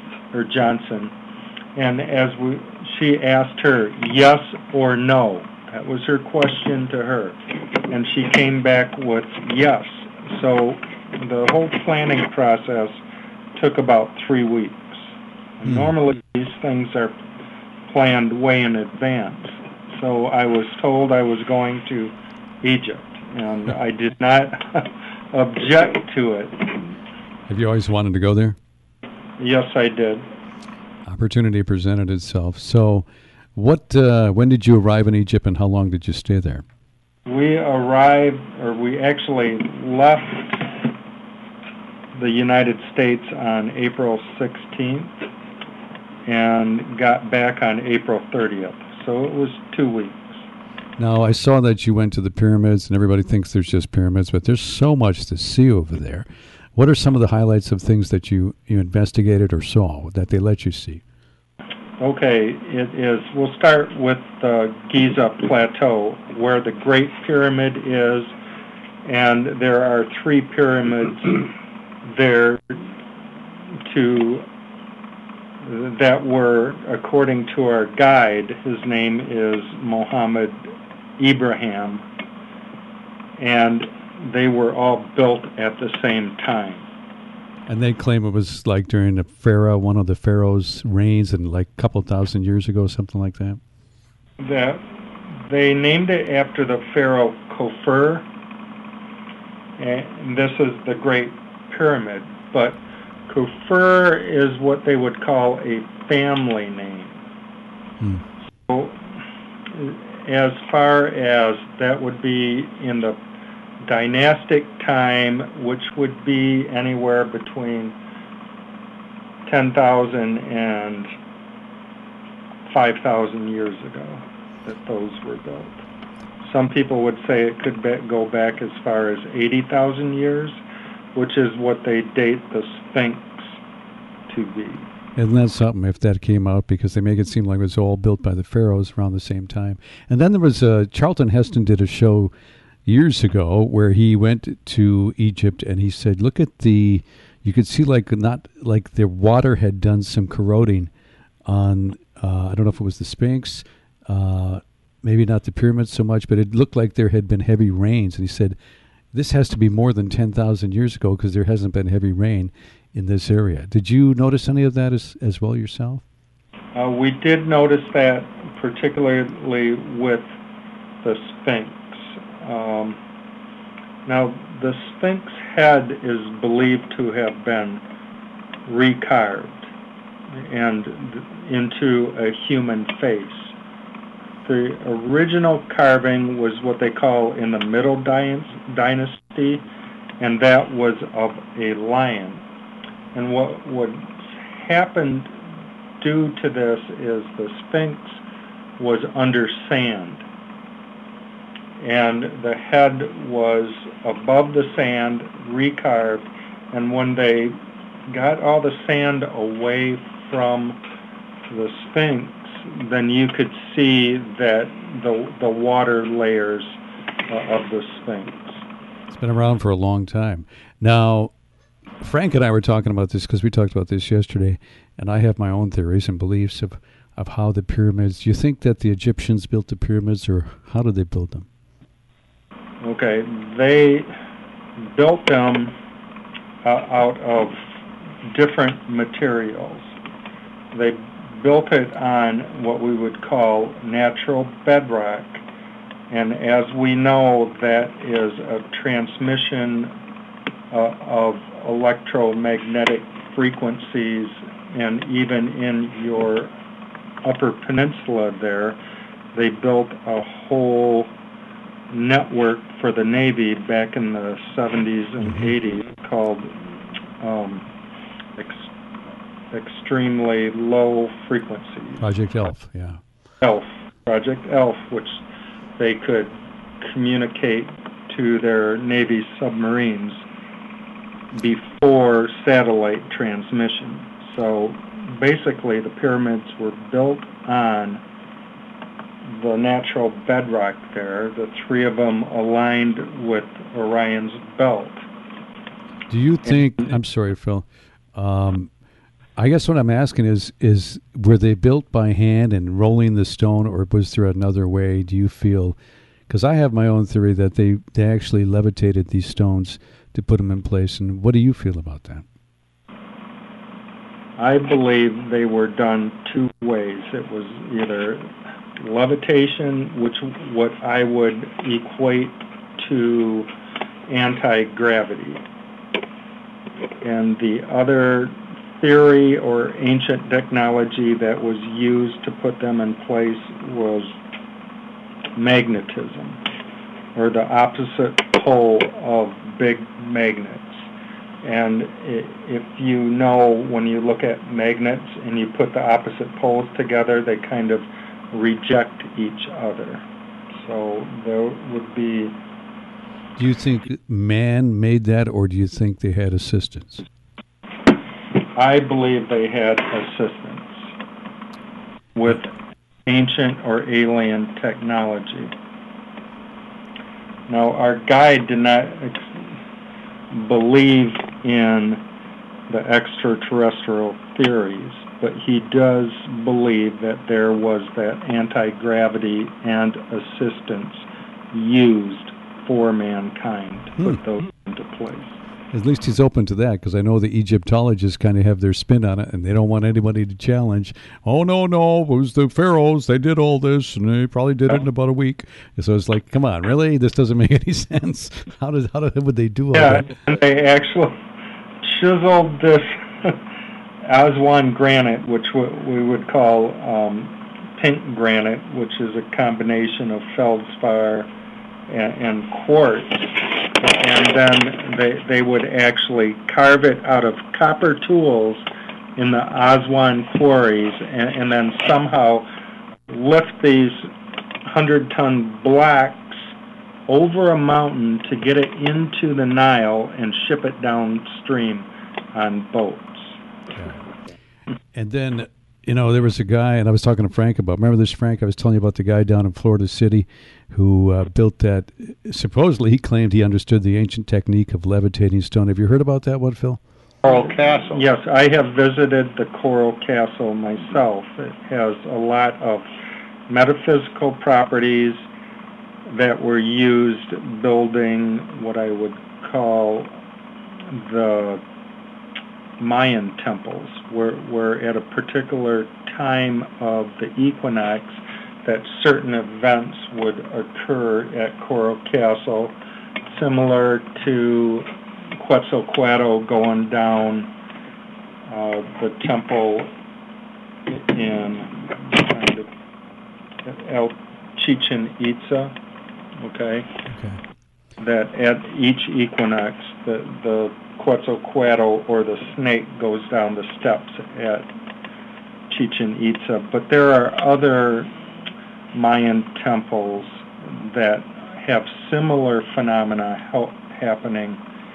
And she asked her yes or no. That was her question to her. And she came back with yes. So the whole planning process took about 3 weeks. And normally these things are planned way in advance. So I was told I was going to Egypt, and I did not object to it. Have you always wanted to go there? Yes, I did. Opportunity presented itself. So when did you arrive in Egypt, and how long did you stay there? We actually left the United States on April 16th and got back on April 30th. So it was 2 weeks. Now, I saw that you went to the pyramids, and everybody thinks there's just pyramids, but there's so much to see over there. What are some of the highlights of things that you investigated or saw that they let you see? Okay, we'll start with the Giza Plateau, where the Great Pyramid is, and there are 3 pyramids there that were, according to our guide, his name is Mohammed Ibrahim, and they were all built at the same time. And they claim it was like during one of the pharaoh's reigns, and like a couple thousand years ago, something like that? That they named it after the pharaoh Khofre, and this is the Great pyramid, but Kufur is what they would call a family name. So, as far as that would be in the dynastic time, which would be anywhere between 10,000 and 5,000 years ago that those were built. Some people would say it could go back as far as 80,000 years, which is what they date the Sphinx to be. Isn't that something if that came out, because they make it seem like it was all built by the pharaohs around the same time. And then there was Charlton Heston did a show years ago where he went to Egypt and he said, look at you could see not like the water had done some corroding on, I don't know if it was the Sphinx, maybe not the pyramids so much, but it looked like there had been heavy rains. And he said, this has to be more than 10,000 years ago because there hasn't been heavy rain in this area. Did you notice any of that as well yourself? We did notice that, particularly with the Sphinx. Now, the Sphinx head is believed to have been recarved and into a human face. The original carving was what they call in the Middle Dynasty, and that was of a lion. And what happened due to this is the Sphinx was under sand, and the head was above the sand, recarved, and when they got all the sand away from the Sphinx, then you could see that the water layers of the Sphinx. It's been around for a long time. Now, Frank and I were talking about this because we talked about this yesterday, and I have my own theories and beliefs of how the pyramids. Do you think that the Egyptians built the pyramids, or how did they build them? Okay, they built them out of different materials. They built it on what we would call natural bedrock, and as we know, that is a transmission of electromagnetic frequencies, and even in your upper peninsula there, they built a whole network for the Navy back in the 70s and 80s called extremely low frequencies. Project ELF, yeah. Project ELF, which they could communicate to their Navy submarines before satellite transmission. So basically the pyramids were built on the natural bedrock there, the three of them aligned with Orion's belt. Do you think, I'm sorry, Phil, I guess what I'm asking is were they built by hand and rolling the stone, or was there another way, do you feel? Because I have my own theory that they actually levitated these stones to put them in place. And what do you feel about that? I believe they were done two ways. It was either levitation, which what I would equate to anti-gravity. And the other theory or ancient technology that was used to put them in place was magnetism, or the opposite pole of big magnets. And if you know, when you look at magnets and you put the opposite poles together, they kind of reject each other. So there would be... Do you think man made that, or do you think they had assistance? I believe they had assistance with ancient or alien technology. Now, our guide did not believe in the extraterrestrial theories, but he does believe that there was that anti-gravity and assistance used for mankind to put those into place. At least he's open to that, because I know the Egyptologists kind of have their spin on it, and they don't want anybody to challenge, oh, no, it was the pharaohs, they did all this, and they probably did it in about a week. And so it's like, come on, really? This doesn't make any sense. How would they do all that? Yeah, and they chiseled this Aswan granite, which we would call pink granite, which is a combination of feldspar and quartz, and then they would actually carve it out of copper tools in the Aswan quarries, and then somehow lift these 100-ton blocks over a mountain to get it into the Nile and ship it downstream on boats. Yeah. And then, there was a guy, and I was talking to Frank about, remember this, Frank? I was telling you about the guy down in Florida City who built that. Supposedly, he claimed he understood the ancient technique of levitating stone. Have you heard about that one, Phil? Coral Castle. Yes, I have visited the Coral Castle myself. It has a lot of metaphysical properties that were used building what I would call the Mayan temples, where at a particular time of the equinox that certain events would occur at Coral Castle, similar to Quetzalcoatl going down the temple in El Chichen Itza, okay? That at each equinox, the Quetzalcoatl or the snake goes down the steps at Chichen Itza. But there are other Mayan temples that have similar phenomena happening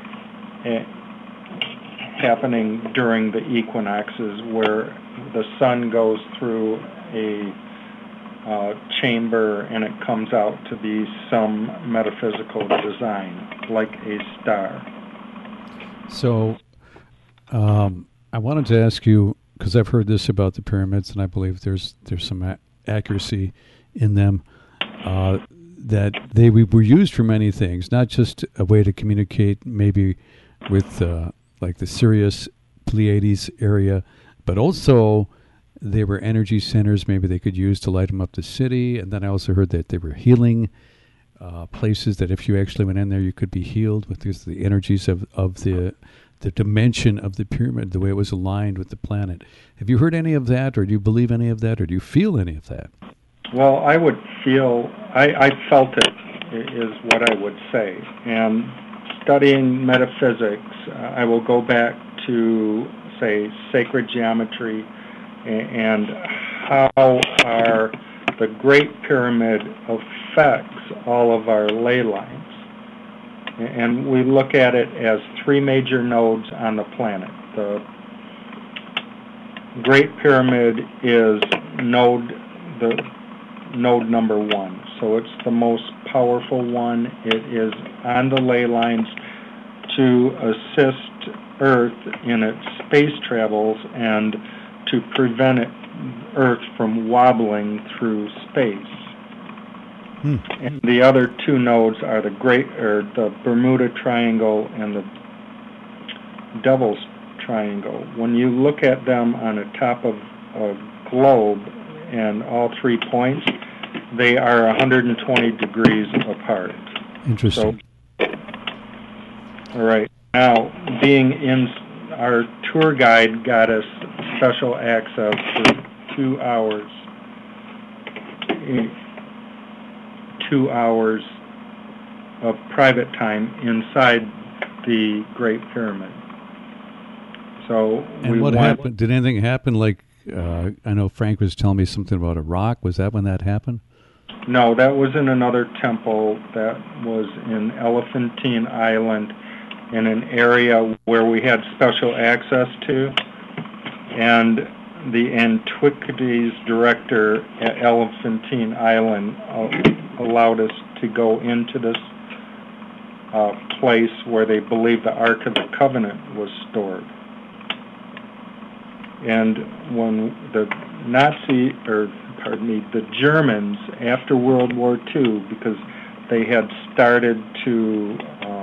during the equinoxes, where the sun goes through a chamber and it comes out to be some metaphysical design, like a star. So I wanted to ask you, because I've heard this about the pyramids, and I believe there's some accuracy in them, that they were used for many things, not just a way to communicate maybe with like the Sirius Pleiades area, but also they were energy centers maybe they could use to light them up the city. And then I also heard that they were healing places, that if you actually went in there, you could be healed with the energies of the dimension of the pyramid, the way it was aligned with the planet. Have you heard any of that, or do you believe any of that, or do you feel any of that? Well, I felt it, is what I would say. And studying metaphysics, I will go back to, say, sacred geometry and how the Great Pyramid affects all of our ley lines. And we look at it as three major nodes on the planet. The Great Pyramid is node number one. So it's the most powerful one. It is on the ley lines to assist Earth in its space travels and to prevent Earth from wobbling through space. And the other two nodes are the Bermuda Triangle and the Devil's Triangle. When you look at them on the top of a globe and all 3 points, they are 120 degrees apart. Interesting. So, all right. Now, being in, our tour guide got us special access for 2 hours. 2 hours of private time inside the Great Pyramid. So and what happened? Did anything happen? Like I know Frank was telling me something about a rock. Was that when that happened? No, that was in another temple that was in Elephantine Island, in an area where we had special access to, and the antiquities director at Elephantine Island allowed us to go into this place where they believe the Ark of the Covenant was stored. And when the the Germans, after World War II, because they had started to,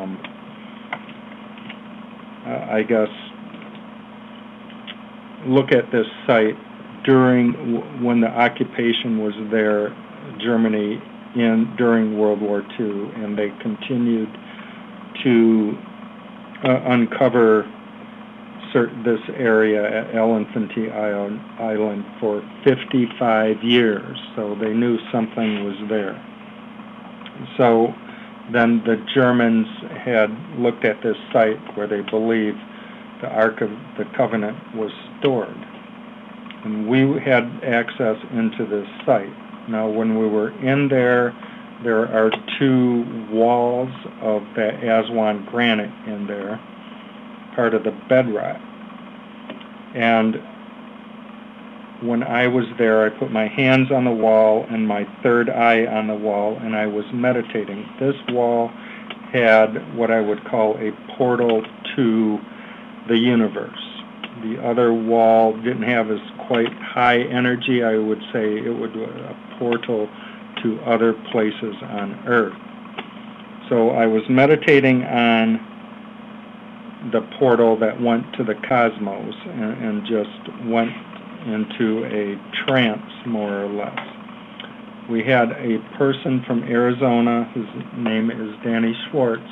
look at this site when the occupation was there, Germany, during World War II, and they continued to uncover this area at Elephantine Island for 55 years, so they knew something was there. So then the Germans had looked at this site where they believed the Ark of the Covenant was stored. And we had access into this site. Now, when we were in there are two walls of that Aswan granite in there, part of the bedrock. And when I was there, I put my hands on the wall and my third eye on the wall, and I was meditating. This wall had what I would call a portal to the universe. The other wall didn't have as quite high energy. I would say it would be a portal to other places on Earth. So I was meditating on the portal that went to the cosmos and just went into a trance, more or less. We had a person from Arizona, his name is Donnie Schwartz,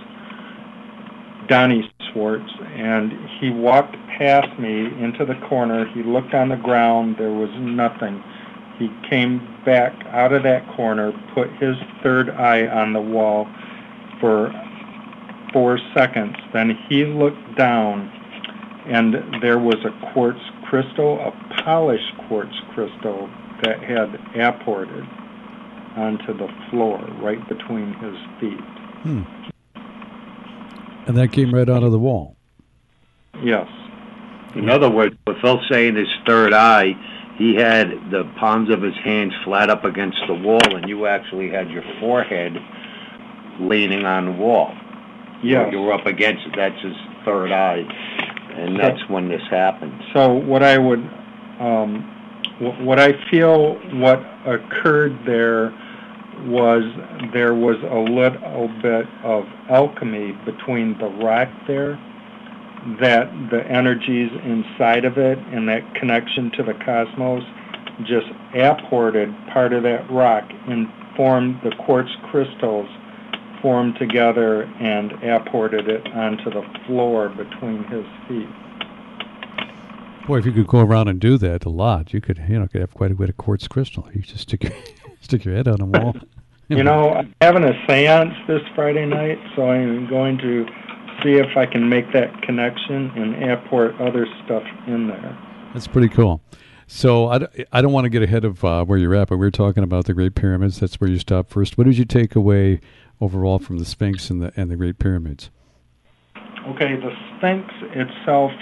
and he walked past me into the corner. He looked on the ground. There was nothing. He came back out of that corner, put his third eye on the wall for 4 seconds. Then he looked down, and there was a quartz crystal, a polished quartz crystal that had apported onto the floor right between his feet. And that came right out of the wall? Yes. In other words, what Phil's saying, his third eye, he had the palms of his hands flat up against the wall, and you actually had your forehead leaning on the wall. Yes. You were up against it. That's his third eye, and that's when this happened. So what I would, what I feel what occurred there was a little bit of alchemy between the rock there, that the energies inside of it and that connection to the cosmos just apported part of that rock and formed the quartz crystals, formed together and apported it onto the floor between his feet. Boy, if you could go around and do that a lot, you could have quite a bit of quartz crystal. You just stick your head on the wall. I'm having a seance this Friday night, so I'm going to see if I can make that connection and apport other stuff in there. That's pretty cool. So I don't want to get ahead of where you're at, but we're talking about the Great Pyramids. That's where you stopped first. What did you take away overall from the Sphinx and the Great Pyramids? Okay, the Sphinx itself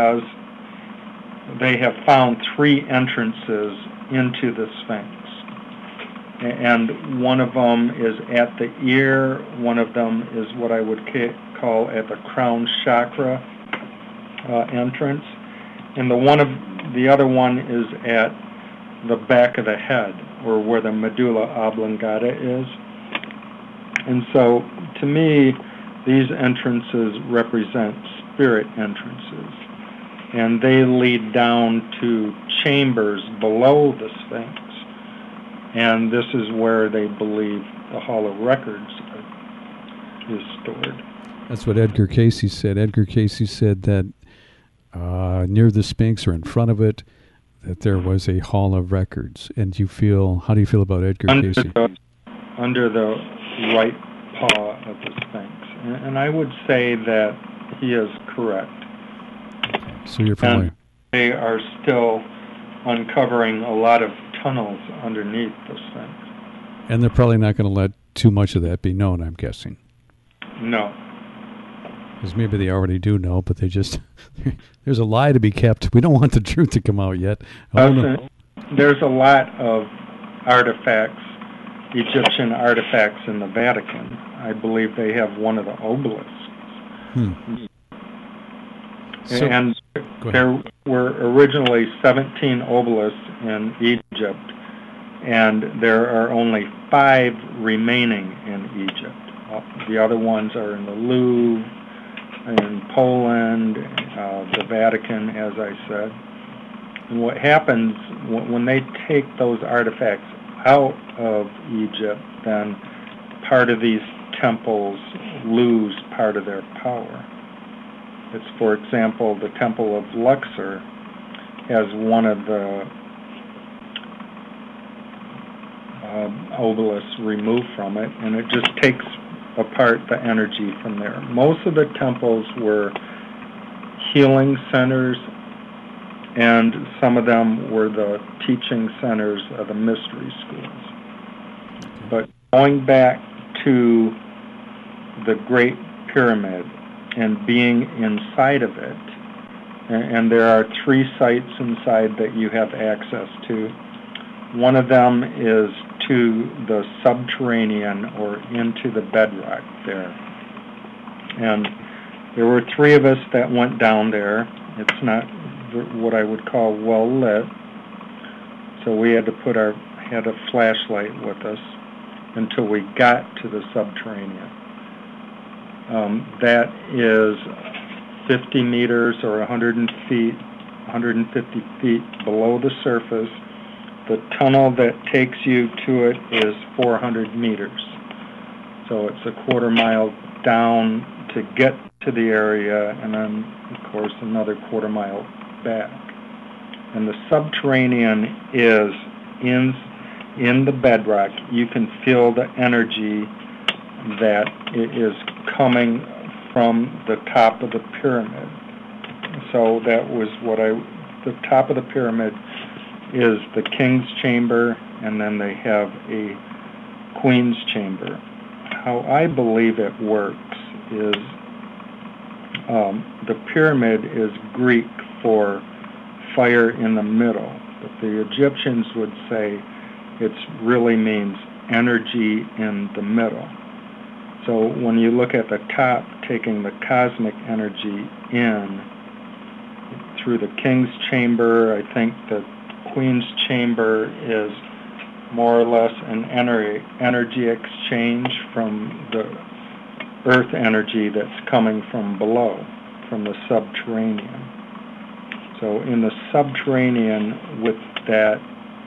they have found 3 entrances into the Sphinx. And one of them is at the ear, one of them is what I would call at the crown chakra entrance, and the other one is at the back of the head, or where the medulla oblongata is. And so, to me, these entrances represent spirit entrances, and they lead down to chambers below the Sphinx. And this is where they believe the Hall of Records is stored. That's what Edgar Cayce said. Edgar Cayce said that near the Sphinx or in front of it, that there was a Hall of Records. And how do you feel about Edgar Cayce? Under the right paw of the Sphinx. And I would say that he is correct. So you're familiar. And they are still uncovering a lot of tunnels underneath the Sphinx. And they're probably not going to let too much of that be known, I'm guessing. No. Because maybe they already do know, but they just... there's a lie to be kept. We don't want the truth to come out yet. There's a lot of artifacts, Egyptian artifacts in the Vatican. I believe they have one of the obelisks. And there were originally 17 obelisks in Egypt, and there are only 5 remaining in Egypt. The other ones are in the Louvre, in Poland, the Vatican, as I said. And what happens when they take those artifacts out of Egypt, then part of these temples lose part of their power. It's, for example, the Temple of Luxor has one of the obelisks removed from it, and it just takes apart the energy from there. Most of the temples were healing centers, and some of them were the teaching centers of the mystery schools. But going back to the Great Pyramid and being inside of it, and there are 3 sites inside that you have access to. One of them is to the subterranean or into the bedrock there. And there were 3 of us that went down there. It's not what I would call well lit, so we had to had a flashlight with us until we got to the subterranean. That is 50 meters or 150 feet below the surface. The tunnel that takes you to it is 400 meters. So it's a quarter mile down to get to the area, and then, of course, another quarter mile back. And the subterranean is in the bedrock. You can feel the energy that is coming from the top of the pyramid. So that was the top of the pyramid is the king's chamber, and then they have a queen's chamber. How I believe it works is the pyramid is Greek for fire in the middle, but the Egyptians would say it really means energy in the middle. So when you look at the top, taking the cosmic energy in through the king's chamber, I think the queen's chamber is more or less an energy exchange from the earth energy that's coming from below, from the subterranean. So in the subterranean, with that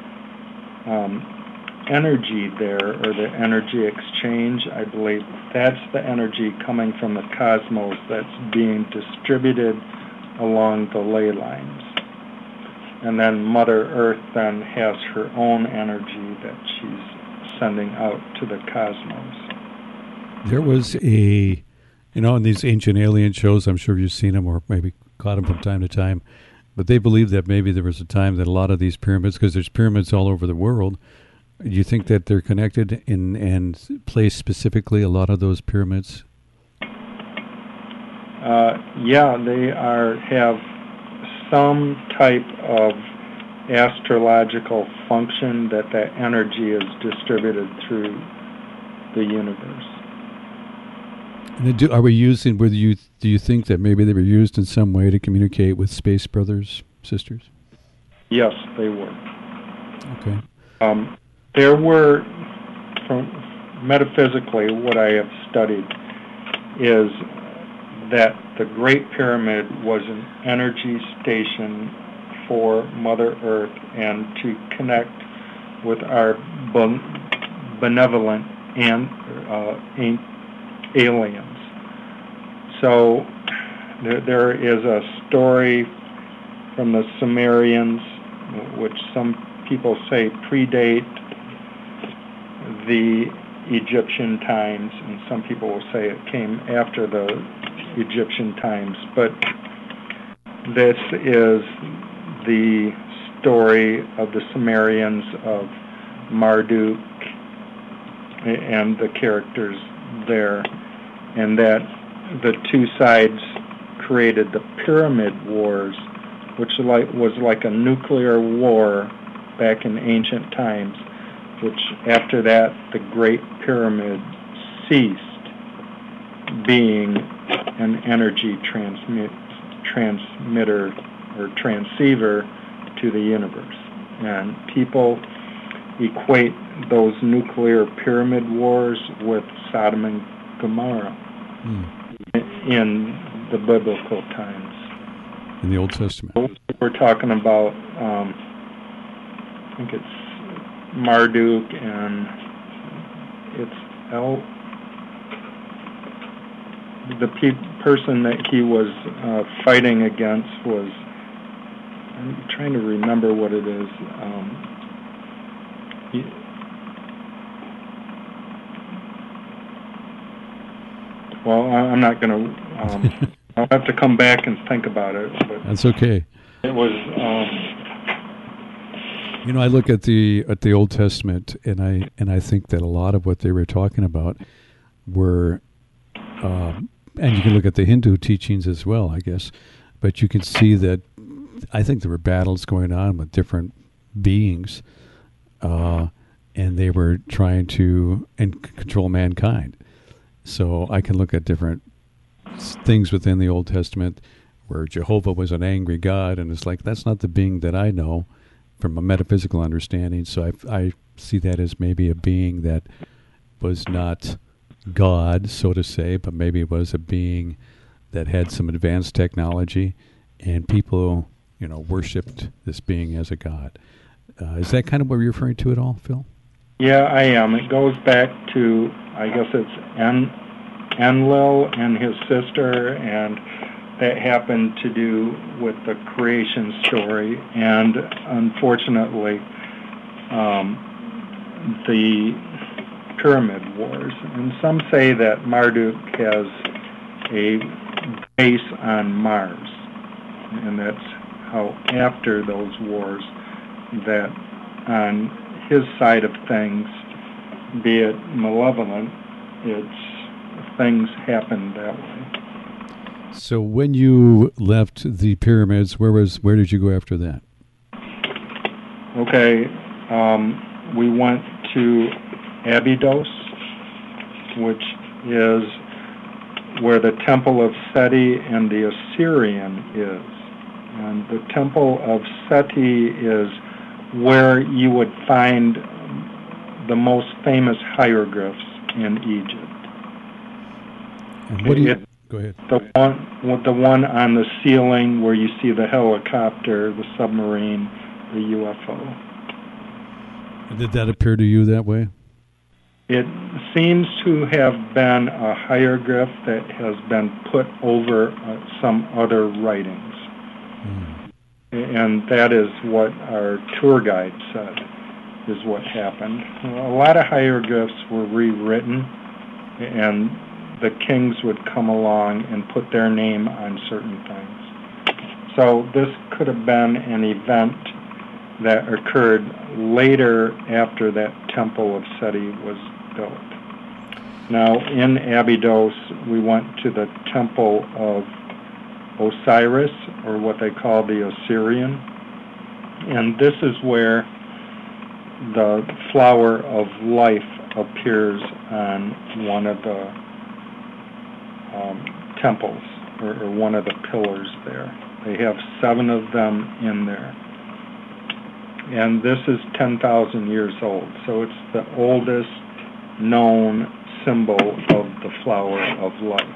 energy there, or the energy exchange, I believe that's the energy coming from the cosmos that's being distributed along the ley lines. And then Mother Earth then has her own energy that she's sending out to the cosmos. There was in these ancient alien shows, I'm sure you've seen them or maybe caught them from time to time, but they believe that maybe there was a time that a lot of these pyramids, because there's pyramids all over the world, do you think that they're connected and placed specifically, a lot of those pyramids? Yeah, they have some type of astrological function that energy is distributed through the universe. And do you think that maybe they were used in some way to communicate with space brothers, sisters? Yes, they were. Okay. There were, metaphysically, what I have studied is that the Great Pyramid was an energy station for Mother Earth and to connect with our benevolent and aliens. So there is a story from the Sumerians, which some people say predate the Egyptian times, and some people will say it came after the Egyptian times. But this is the story of the Sumerians, of Marduk and the characters there, and that the 2 sides created the Pyramid Wars, which was like a nuclear war back in ancient times, which after that the Great Pyramid ceased being an energy transmitter or transceiver to the universe. And people equate those nuclear pyramid wars with Sodom and Gomorrah in the biblical times. In the Old Testament. We're talking about, I think it's Marduk, and it's the person that he was fighting against was, I'm trying to remember what it is. I'm not going to. I'll have to come back and think about it. But that's okay. it was. I look at the Old Testament, and I think that a lot of what they were talking about were, and you can look at the Hindu teachings as well, I guess, but you can see that I think there were battles going on with different beings, and they were trying to control mankind. So I can look at different things within the Old Testament where Jehovah was an angry God, and it's like, that's not the being that I know from a metaphysical understanding. So I see that as maybe a being that was not God, so to say, but maybe it was a being that had some advanced technology, and people, worshipped this being as a god. Is that kind of what you're referring to at all, Phil? Yeah, I am. It goes back to, I guess it's Enlil and his sister, and that happened to do with the creation story. And unfortunately, the Pyramid Wars. And some say that Marduk has a base on Mars, and that's how after those wars that on his side of things, be it malevolent, things happened that way. So when you left the pyramids, where did you go after that? Okay, we went to Abydos, which is where the Temple of Seti and the Osirian is. And the Temple of Seti is where you would find the most famous hieroglyphs in Egypt. And what do you... Go ahead. The one on the ceiling where you see the helicopter, the submarine, the UFO. Did that appear to you that way? It seems to have been a hieroglyph that has been put over some other writings. And that is what our tour guide said is what happened. A lot of hieroglyphs were rewritten, and the kings would come along and put their name on certain things. So this could have been an event that occurred later after that Temple of Seti was built. Now, in Abydos, we went to the Temple of Osiris, or what they call the Osirian, and this is where the flower of life appears on one of the temples, or one of the pillars there. They have 7 of them in there. And this is 10,000 years old, so it's the oldest known symbol of the flower of life.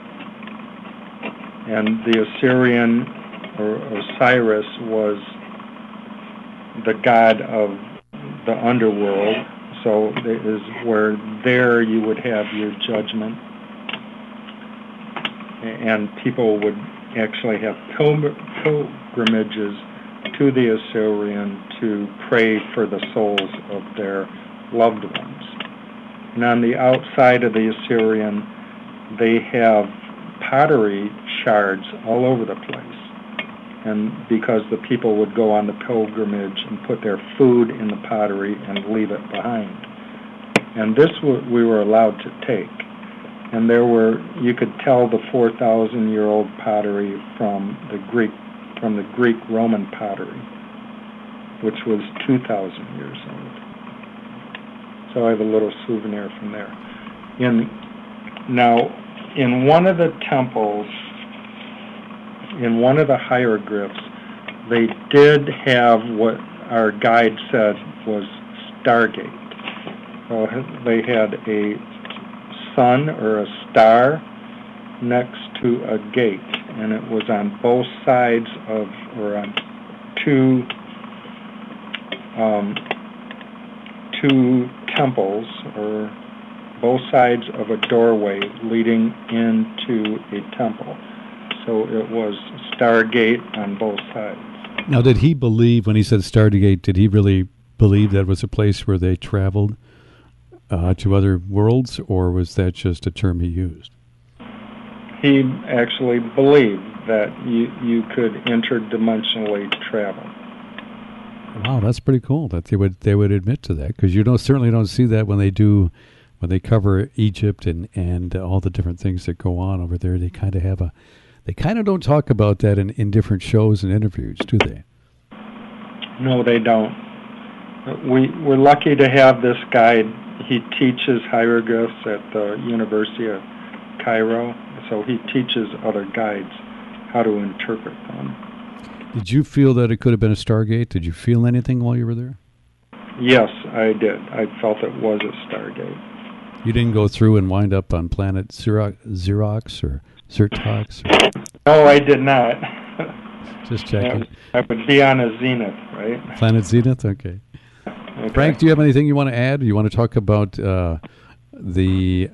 And the Osirian, or Osiris, was the god of the underworld, so it is where there you would have your judgment. And people would actually have pilgrimages to the Osirian to pray for the souls of their loved ones. And on the outside of the Osirian, they have pottery shards all over the place. And because the people would go on the pilgrimage and put their food in the pottery and leave it behind. And this we were allowed to take. And you could tell the 4,000-year-old pottery from the Greek Roman pottery, which was 2,000 years old. So I have a little souvenir from there. Now, in one of the temples, in one of the hieroglyphs, they did have what our guide said was Stargate. They had a sun or a star next to a gate, and it was on both sides of, or on two temples or both sides of a doorway leading into a temple. So it was Stargate on both sides. Now, did he believe, when he said Stargate, did he really believe that was a place where they traveled to other worlds, or was that just a term he used? He actually believed that you could interdimensionally travel. Wow, that's pretty cool that they would admit to that, because you certainly don't see that when they cover Egypt and all the different things that go on over there. They kind of don't talk about that in different shows and interviews, do they? No, they don't. We're lucky to have this guide. He teaches hieroglyphs at the University of Cairo, so he teaches other guides how to interpret them. Did you feel that it could have been a Stargate? Did you feel anything while you were there? Yes, I did. I felt it was a Stargate. You didn't go through and wind up on planet Xerox or Zertox? No, I did not. Just checking. I would be on a Zenith, right? Planet Zenith? Okay. Frank, do you have anything you want to add? You want to talk about the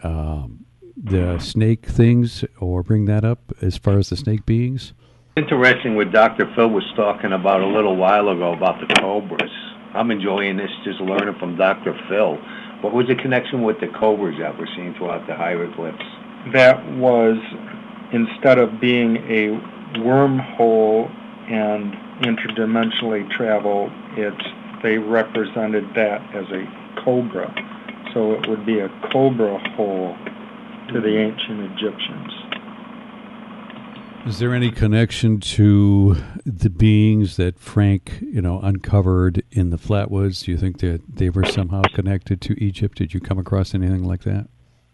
snake things, or bring that up as far as the snake beings? Interesting what Dr. Phil was talking about a little while ago about the cobras. I'm enjoying this, just learning from Dr. Phil. What was the connection with the cobras that we're seeing throughout the hieroglyphs? That was, instead of being a wormhole and interdimensionally travel, they represented that as a cobra. So it would be a cobra hole to the ancient Egyptians. Is there any connection to the beings that Frank, uncovered in the Flatwoods? Do you think that they were somehow connected to Egypt? Did you come across anything like that?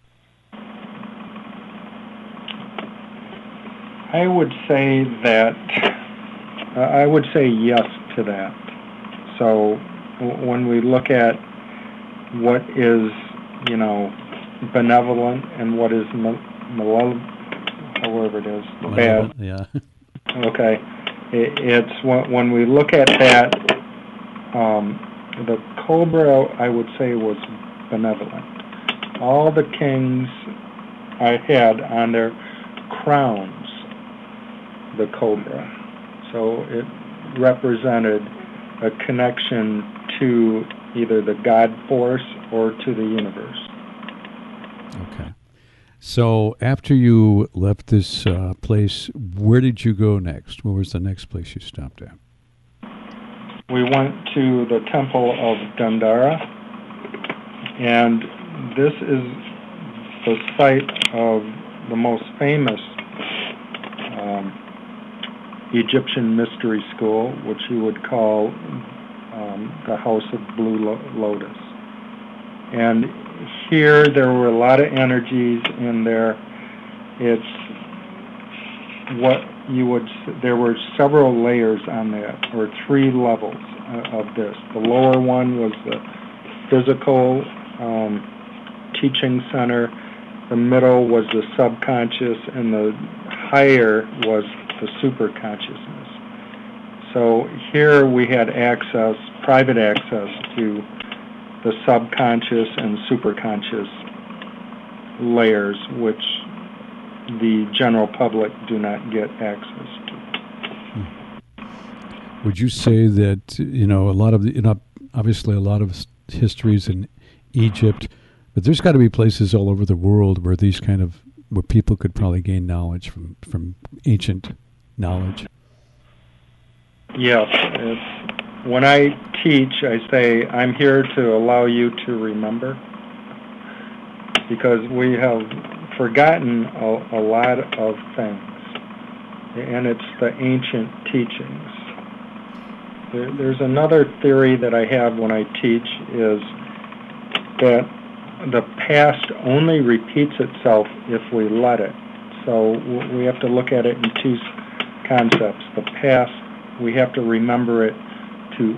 I would say yes to that. So when we look at what is, benevolent and what is malevolent, however it is, bad. Yeah. Okay. It's when we look at that, the cobra, I would say, was benevolent. All the kings I had on their crowns the cobra. So it represented a connection to either the God force or to the universe. Okay. So after you left this place, where did you go next? Where was the next place you stopped at? We went to the Temple of Dendera, and this is the site of the most famous Egyptian mystery school, which you would call the House of Blue Lotus. And here there were a lot of energies in there. There were several layers on that, or 3 levels of this. The lower one was the physical teaching center, the middle was the subconscious, and the higher was the superconsciousness. So here we had private access to the subconscious and superconscious layers, which the general public do not get access to. Would you say that, a lot of obviously a lot of histories in Egypt, but there's got to be places all over the world where where people could probably gain knowledge from ancient knowledge? Yes. When I teach, I say, I'm here to allow you to remember, because we have forgotten a lot of things, and it's the ancient teachings. There's another theory that I have when I teach, is that the past only repeats itself if we let it. So we have to look at it in 2 concepts. The past, we have to remember it to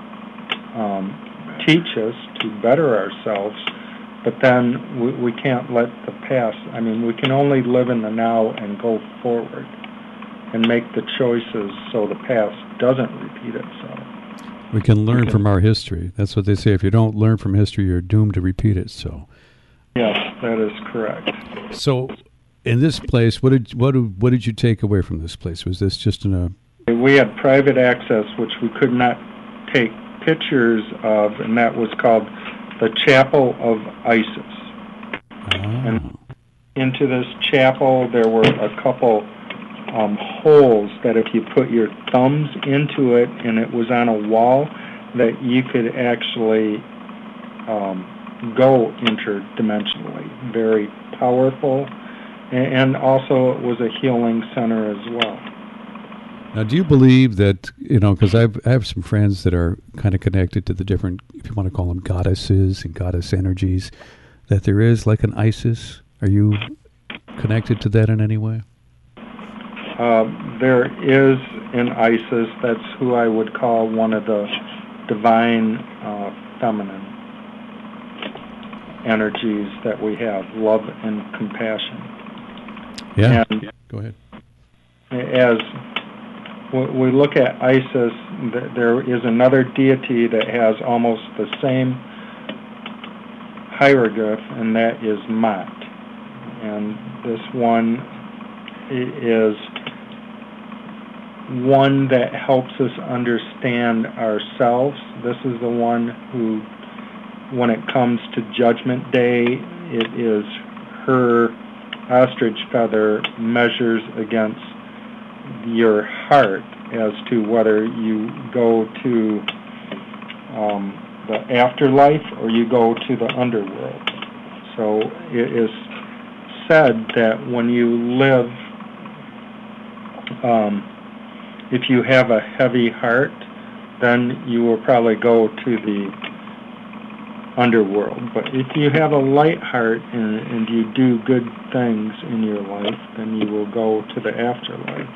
teach us, to better ourselves, but then we can't let the past, we can only live in the now and go forward and make the choices so the past doesn't repeat itself. We can learn from our history. That's what they say. If you don't learn from history, you're doomed to repeat it. So Yes, that is correct. So, in this place, what did you take away from this place? Was this just in a? We had private access, which we could not take pictures of, and that was called the Chapel of Isis. And into this chapel, there were a couple holes that if you put your thumbs into it, and it was on a wall, that you could actually go interdimensionally. Very powerful, and also it was a healing center as well. Now, do you believe that, because I have some friends that are kind of connected to the different, if you want to call them goddesses and goddess energies, that there is like an Isis? Are you connected to that in any way? There is an Isis. That's who I would call one of the divine feminine energies that we have, love and compassion. Yeah, and go ahead. As we look at Isis, there is another deity that has almost the same hieroglyph, and that is Ma'at. And this one is one that helps us understand ourselves. This is the one who, when it comes to Judgment Day, it is her ostrich feather measures against your heart as to whether you go to the afterlife or you go to the underworld. So it is said that when you live, if you have a heavy heart, then you will probably go to the underworld. But if you have a light heart and you do good things in your life, then you will go to the afterlife.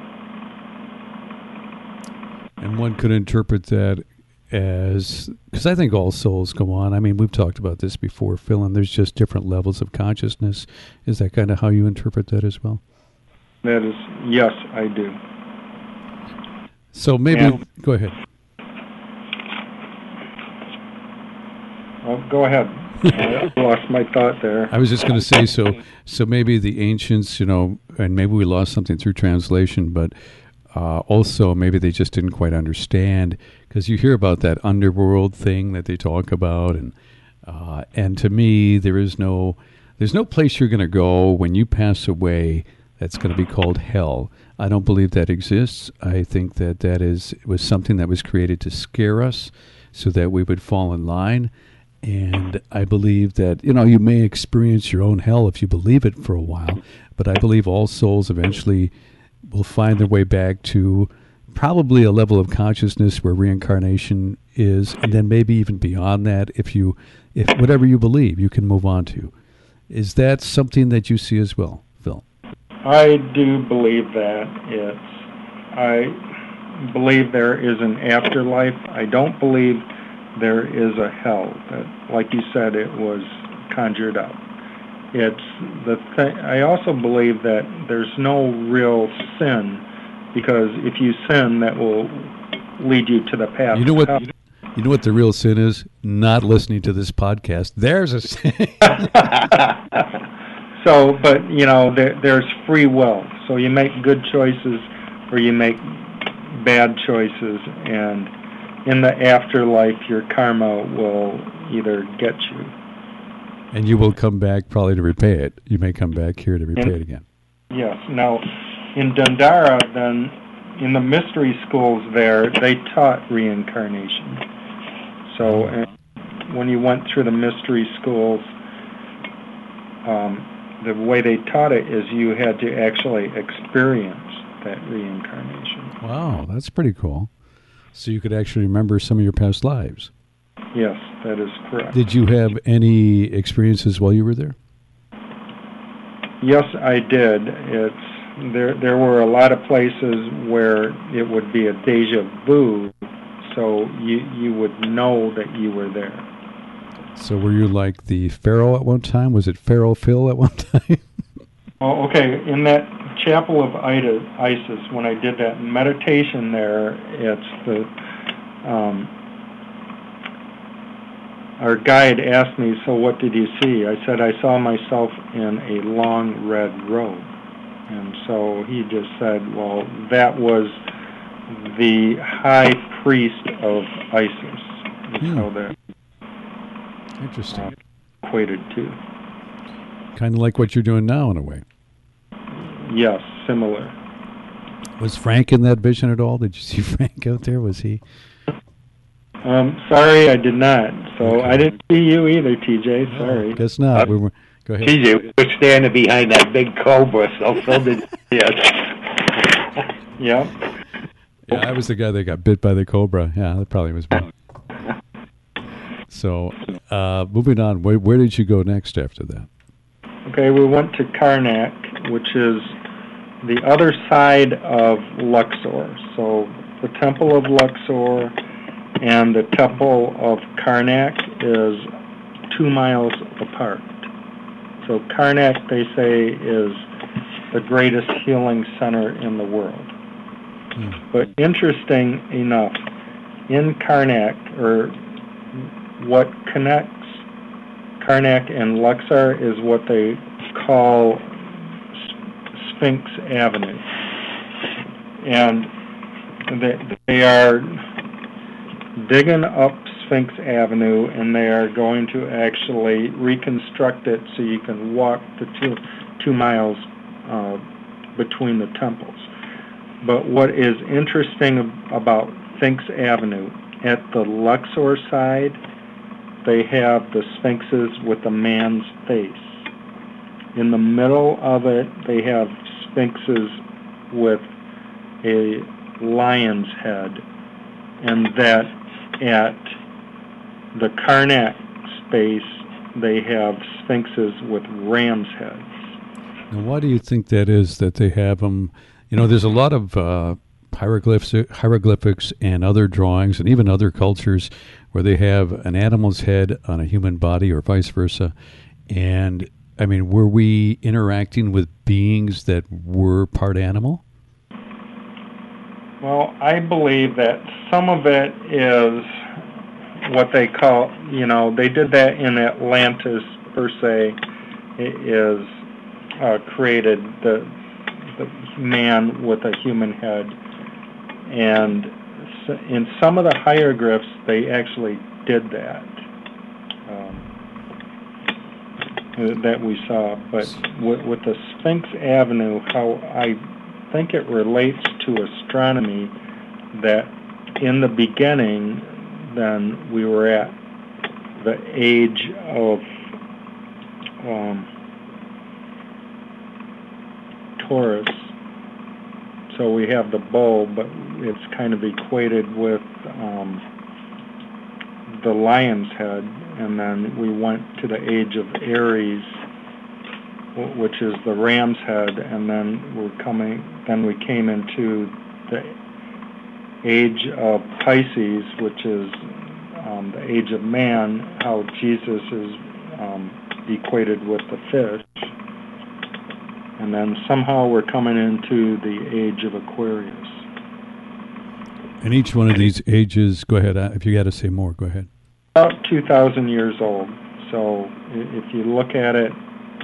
And one could interpret that as, because I think all souls go on. I mean, we've talked about this before, Phil, and there's just different levels of consciousness. Is that kind of how you interpret that as well? That is, yes, I do. So maybe, go ahead. Go ahead. I lost my thought there. I was just going to say, so maybe the ancients, and maybe we lost something through translation, but also maybe they just didn't quite understand, because you hear about that underworld thing that they talk about, and to me, there's no place you're going to go when you pass away that's going to be called hell. I don't believe that exists. I think that it was something that was created to scare us so that we would fall in line. And I believe that, you may experience your own hell if you believe it for a while, but I believe all souls eventually will find their way back to probably a level of consciousness where reincarnation is, and then maybe even beyond that, if whatever you believe, you can move on to. Is that something that you see as well, Phil? I do believe that. I believe there is an afterlife. I don't believe there is a hell. That, like you said, it was conjured up. I also believe that there's no real sin, because if you sin, that will lead you to the path. You know what the real sin is? Not listening to this podcast. There's a sin. So, but there's free will. So you make good choices or you make bad choices, and in the afterlife, your karma will either get you. And you will come back probably to repay it. You may come back here to repay it again. Yes. Now, in Dandara, then, in the mystery schools there, they taught reincarnation. So when you went through the mystery schools, the way they taught it is you had to actually experience that reincarnation. Wow, that's pretty cool. So you could actually remember some of your past lives. Yes, that is correct. Did you have any experiences while you were there? Yes, I did. There were a lot of places where it would be a deja vu, so you would know that you were there. So were you like the Pharaoh at one time? Was it Pharaoh Phil at one time? Oh, okay. In that Chapel of Isis, when I did that meditation there, it's our guide asked me, "So what did you see?" I said, "I saw myself in a long red robe." And so he just said, "Well, that was the high priest of ISIS." Is how that Interesting. Equated to. Kind of like what you're doing now, in a way. Yes, similar. Was Frank in that vision at all? Did you see Frank out there? Was he? Sorry, I did not. So okay. I didn't see you either, TJ. Sorry. No, guess not. We were. Go ahead. TJ was standing behind that big cobra, so Phil didn't see us. Yep. Yeah, I was the guy that got bit by the cobra. Yeah, that probably was me. So, moving on, where did you go next after that? Okay, we went to Karnak, which is the other side of Luxor. So the Temple of Luxor and the Temple of Karnak is 2 miles apart. So Karnak, they say, is the greatest healing center in the world. But interesting enough, in Karnak, or what connects Karnak and Luxor is what they call Sphinx Avenue. And they are digging up Sphinx Avenue, and they are going to actually reconstruct it so you can walk the 2 miles between the temples. But what is interesting about Sphinx Avenue, at the Luxor side, they have the sphinxes with a man's face. In the middle of it, they have sphinxes with a lion's head. And that at the Karnak space, they have sphinxes with ram's heads. Now, why do you think that is, that they have them? You know, there's a lot of hieroglyphics and other drawings and even other cultures where they have an animal's head on a human body or vice versa. And, I mean, were we interacting with beings that were part animal? Well, I believe that some of it is what they call, you know, they did that in Atlantis, per se. It is created the man with a human head. And in some of the hieroglyphs, they actually did that, that we saw. But with the Sphinx Avenue, how I think it relates to astronomy, that in the beginning, then we were at the age of Taurus. So we have the bull, but it's kind of equated with the lion's head, and then we went to the age of Aries, which is the ram's head, and then we came into the age of Pisces, which is the age of man, how Jesus is equated with the fish. And then somehow we're coming into the age of Aquarius. And each one of these ages, go ahead, if you got to say more, go ahead. About 2,000 years old. So if you look at it,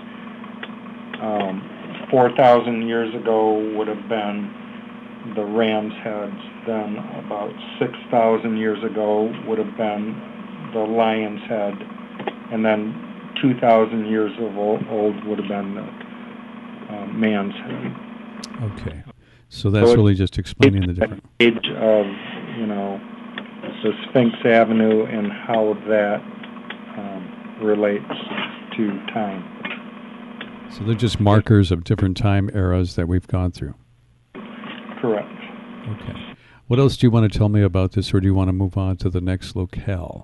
4,000 years ago would have been the ram's heads. Then about 6,000 years ago would have been the lion's head. And then 2,000 years old would have been the man's head. Okay. So that's really just explaining the difference. Age of, you know, the Sphinx Avenue and how that relates to time. So they're just markers of different time eras that we've gone through. Correct. Okay. What else do you want to tell me about this, or do you want to move on to the next locale?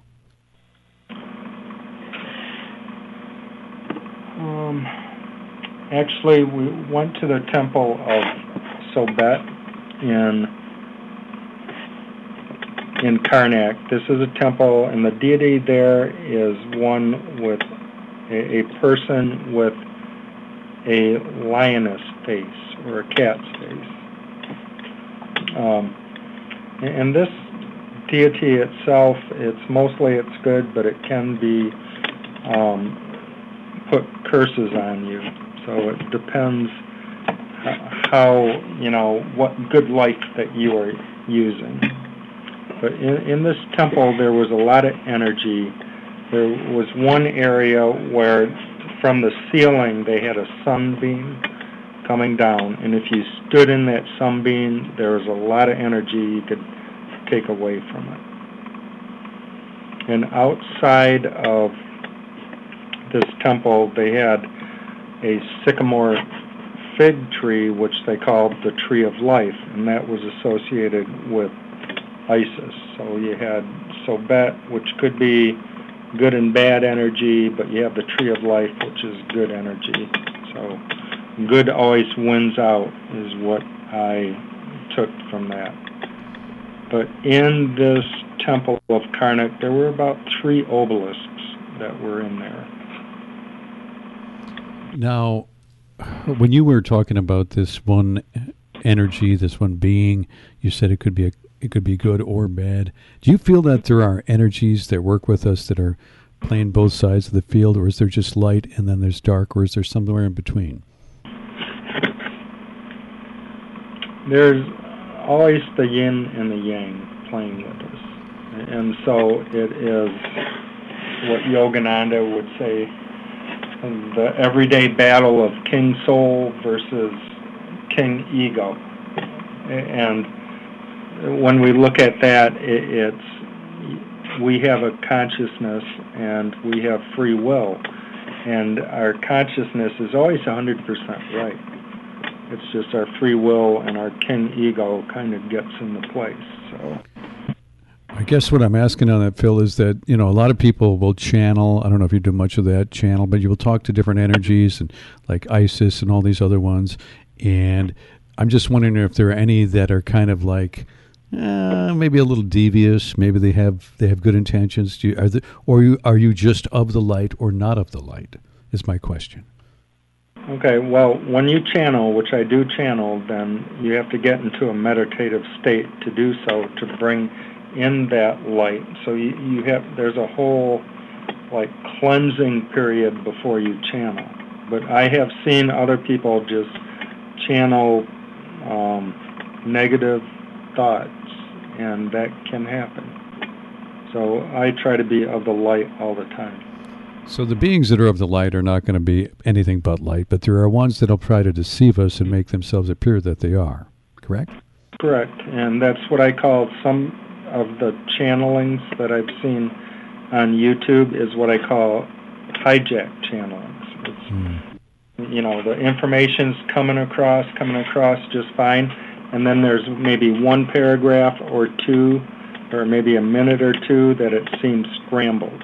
Actually, we went to the Temple of Sobet in Karnak. This is a temple, and the deity there is one with a person with a lioness face or a cat's face. And this deity itself, it's good, but it can be put curses on you. So it depends how, what good light that you are using. But in this temple, there was a lot of energy. There was one area where from the ceiling they had a sunbeam coming down, and if you stood in that sunbeam, there was a lot of energy you could take away from it. And outside of this temple, they had a sycamore fig tree, which they called the Tree of Life, and that was associated with Isis. So you had Sobet, which could be good and bad energy, but you have the Tree of Life, which is good energy. So good always wins out is what I took from that. But in this temple of Karnak, there were about 3 obelisks that were in there. Now, when you were talking about this one energy, this one being, you said it could be good or bad. Do you feel that there are energies that work with us that are playing both sides of the field, or is there just light and then there's dark, or is there somewhere in between? There's always the yin and the yang playing with us. And so it is what Yogananda would say, the everyday battle of King Soul versus King Ego. And when we look at that, we have a consciousness and we have free will. And our consciousness is always 100% right. It's just our free will and our king ego kind of gets into place. So, I guess what I'm asking on that, Phil, is that, a lot of people will channel. I don't know if you do much of that channel, but you will talk to different energies and like Isis and all these other ones. And I'm just wondering if there are any that are kind of like maybe a little devious. Maybe they have good intentions. Are you just of the light or not of the light? Is my question. Okay, well, when you channel, which I do channel, then you have to get into a meditative state to do so, to bring in that light. So there's a whole cleansing period before you channel. But I have seen other people just channel negative thoughts, and that can happen. So I try to be of the light all the time. So the beings that are of the light are not going to be anything but light, but there are ones that will try to deceive us and make themselves appear that they are, correct? Correct, and that's what I call some of the channelings that I've seen on YouTube is what I call hijack channelings. It's, the information's coming across just fine, and then there's maybe one paragraph or two, or maybe a minute or two that it seems scrambled.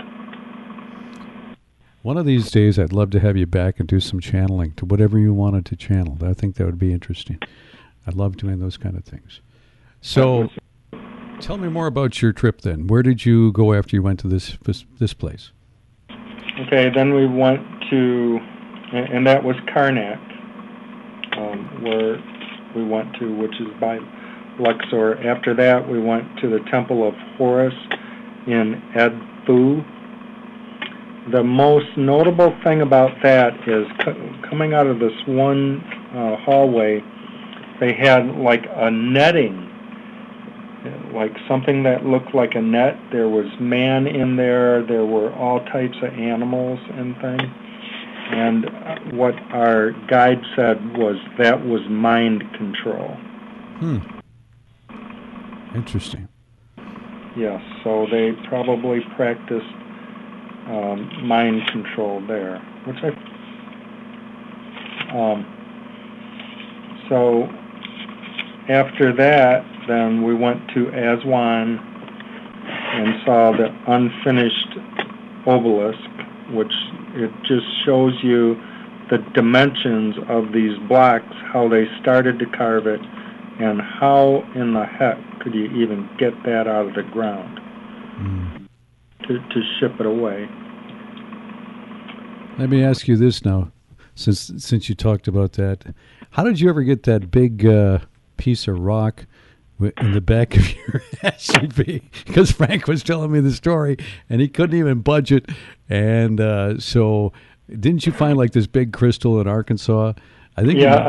One of these days, I'd love to have you back and do some channeling to whatever you wanted to channel. I think that would be interesting. I love doing those kind of things. So, tell me more about your trip then. Where did you go after you went to this place? Okay, then we went to, and that was Karnak, where we went to, which is by Luxor. After that, we went to the Temple of Horus in Edfu. The most notable thing about that is coming out of this one hallway, they had like a netting, like something that looked like a net. There was man in there. There were all types of animals and things. And what our guide said was that was mind control. Interesting. Yes, so they probably practiced mind control there, which so after that, then we went to Aswan and saw the unfinished obelisk, which it just shows you the dimensions of these blocks, how they started to carve it, and how in the heck could you even get that out of the ground to ship it away. Let me ask you this now, since you talked about that. How did you ever get that big piece of rock in the back of your SUV, because Frank was telling me the story and he couldn't even budget. And so didn't you find like this big crystal in Arkansas? I think. Yeah.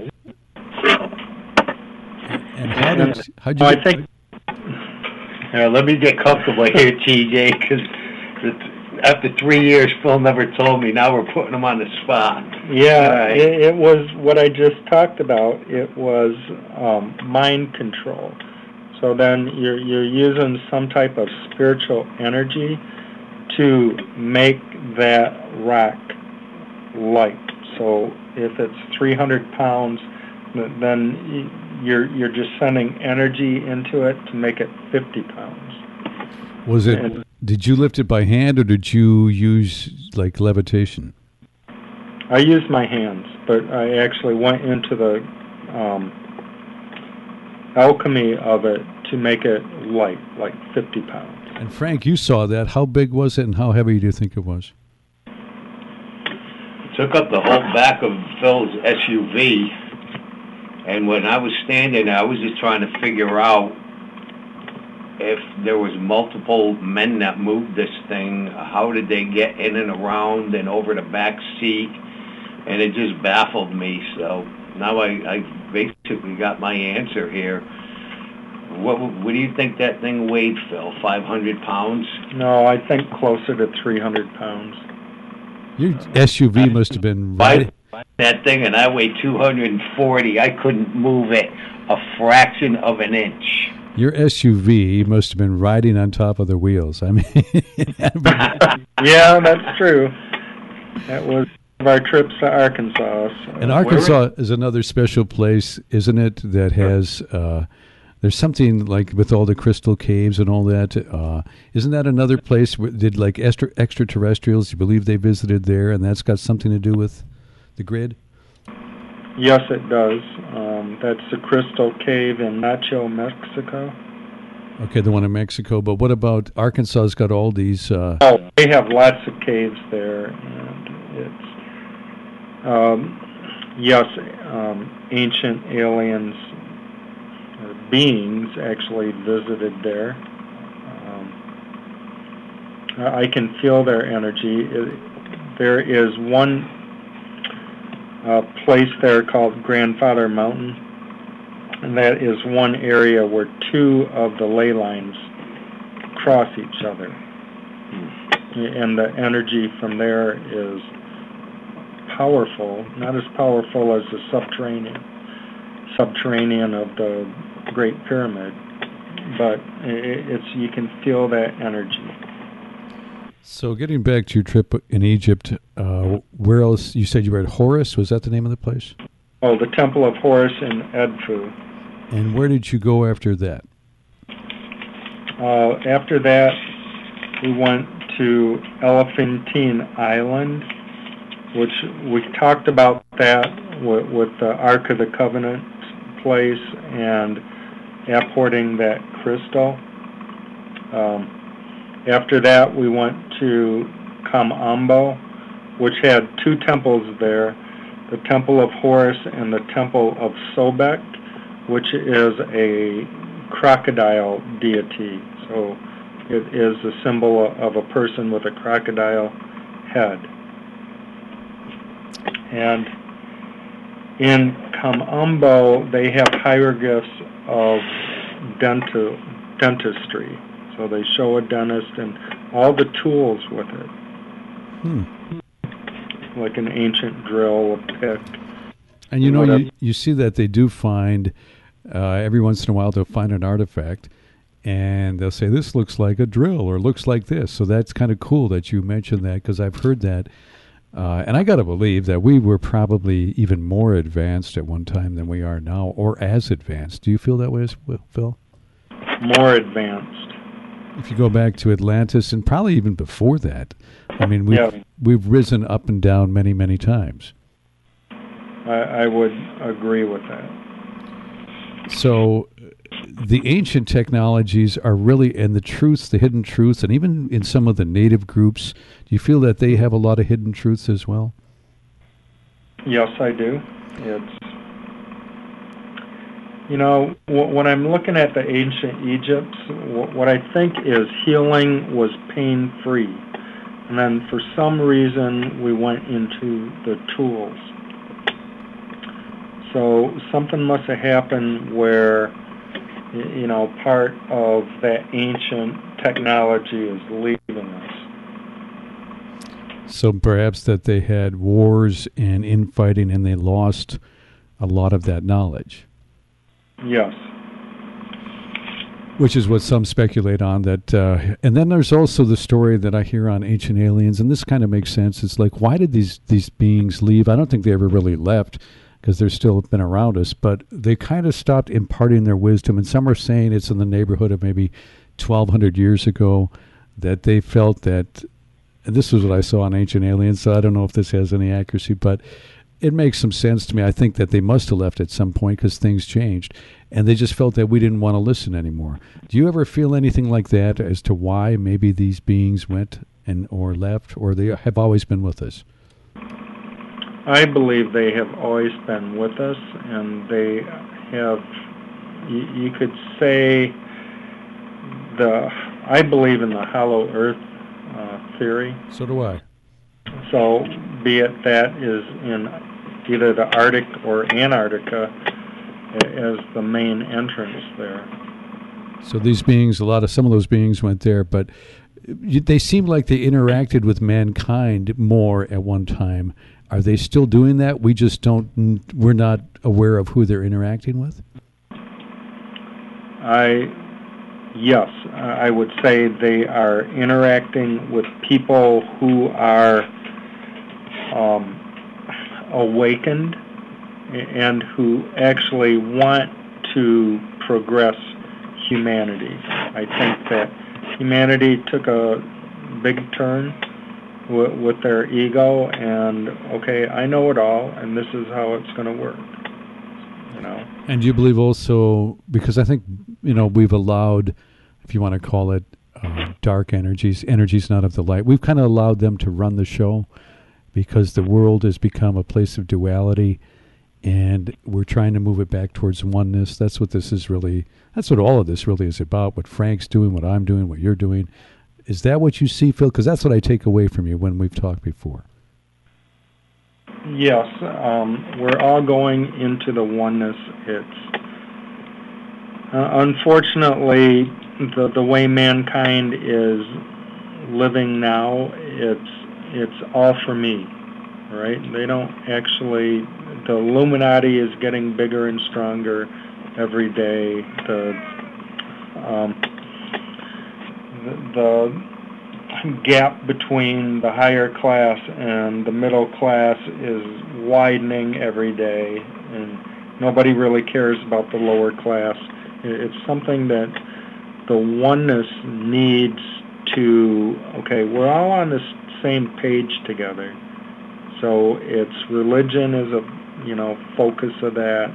And how'd you I get, think Let me get comfortable here, TJ, because after 3 years, Phil never told me. Now we're putting him on the spot. Yeah, Right. it was what I just talked about. It was mind control. So then you're using some type of spiritual energy to make that rock light. So if it's 300 pounds, then you're just sending energy into it to make it 50 pounds. was it? And Did you lift it by hand or did you use like levitation? I used my hands, but I actually went into the alchemy of it to make it light, like 50 pounds. And Frank, you saw that. How big was it and how heavy do you think it was? Took up the whole back of Phil's SUV, and when I was standing there, I was just trying to figure out if there was multiple men that moved this thing. How did they get in and around and over the back seat? And it just baffled me. So now I basically got my answer here. What do you think that thing weighed, Phil? 500 pounds? No, I think closer to 300 pounds. Your SUV must have been right. That thing, and I weighed 240. I couldn't move it a fraction of an inch. Your SUV must have been riding on top of the wheels. I mean, Yeah, that's true. That was one of our trips to Arkansas. So. and Arkansas is another special place, isn't it? That has there's something like with all the crystal caves and all that. Isn't that another place where did like extraterrestrials? You believe they visited there, and that's got something to do with the grid? Yes, it does. That's the Crystal Cave in Nacho, Mexico. Okay, the one in Mexico. But what about Arkansas's got all these? Oh, they have lots of caves there, and it's ancient aliens or beings actually visited there. I can feel their energy. There is one place there called Grandfather Mountain, and that is one area where two of the ley lines cross each other. And the energy from there is powerful, not as powerful as the subterranean of the Great Pyramid, but you can feel that energy. So getting back to your trip in Egypt, where else? You said you were at Horus. Was that the name of the place? Oh, the Temple of Horus in Edfu. And where did you go after that? After that, we went to Elephantine Island, which we talked about that with the Ark of the Covenant place and apporting that crystal. After that, we went to Kamambo, which had two temples there, the Temple of Horus and the Temple of Sobek, which is a crocodile deity. So it is a symbol of a person with a crocodile head. And in Kamambo, they have hieroglyphs of dentistry. So they show a dentist and all the tools with it. Like an ancient drill, a pick. And you know, you see that they do find, every once in a while they'll find an artifact, and they'll say, this looks like a drill, or looks like this. So that's kind of cool that you mentioned that, because I've heard that. And I got to believe that we were probably even more advanced at one time than we are now, or as advanced. Do you feel that way, Phil? More advanced. If you go back to Atlantis, and probably even before that, I mean, we've risen up and down many, many times. I would agree with that. So the ancient technologies are really, and the truths, the hidden truths, and even in some of the native groups, do you feel that they have a lot of hidden truths as well? Yes, I do. When I'm looking at the ancient Egypt, what I think is healing was pain-free. And then for some reason, we went into the tools. So something must have happened where, part of that ancient technology is leaving us. So perhaps that they had wars and infighting and they lost a lot of that knowledge. Yes. Which is what some speculate on. That, and then there's also the story that I hear on Ancient Aliens, and this kind of makes sense. It's like, why did these beings leave? I don't think they ever really left because they're still been around us, but they kind of stopped imparting their wisdom. And some are saying it's in the neighborhood of maybe 1,200 years ago that they felt that, and this is what I saw on Ancient Aliens, so I don't know if this has any accuracy, but it makes some sense to me. I think that they must have left at some point because things changed, and they just felt that we didn't want to listen anymore. Do you ever feel anything like that as to why maybe these beings went or left, or they have always been with us? I believe they have always been with us, and they have, you could say, I believe in the hollow earth theory. So do I. So be it that is in either the Arctic or Antarctica as the main entrance there. So these beings, some of those beings went there, but they seem like they interacted with mankind more at one time. Are they still doing that? We're not aware of who they're interacting with? Yes, I would say they are interacting with people who are awakened and who actually want to progress humanity. I think that humanity took a big turn with their ego, and okay, I know it all, and this is how it's going to work. And do you believe also, because I think we've allowed, if you want to call it, dark energies not of the light, we've kind of allowed them to run the show because the world has become a place of duality, and we're trying to move it back towards oneness. That's what all of this really is about, what Frank's doing, what I'm doing, what you're doing. Is that what you see, Phil? Because that's what I take away from you when we've talked before. Yes, we're all going into the oneness. It's unfortunately the way mankind is living now. It's all for me, right? They don't actually. The Illuminati is getting bigger and stronger every day. The gap between the higher class and the middle class is widening every day, and nobody really cares about the lower class. It's something that the oneness needs to, we're all on the same page together. So it's religion is a, focus of that.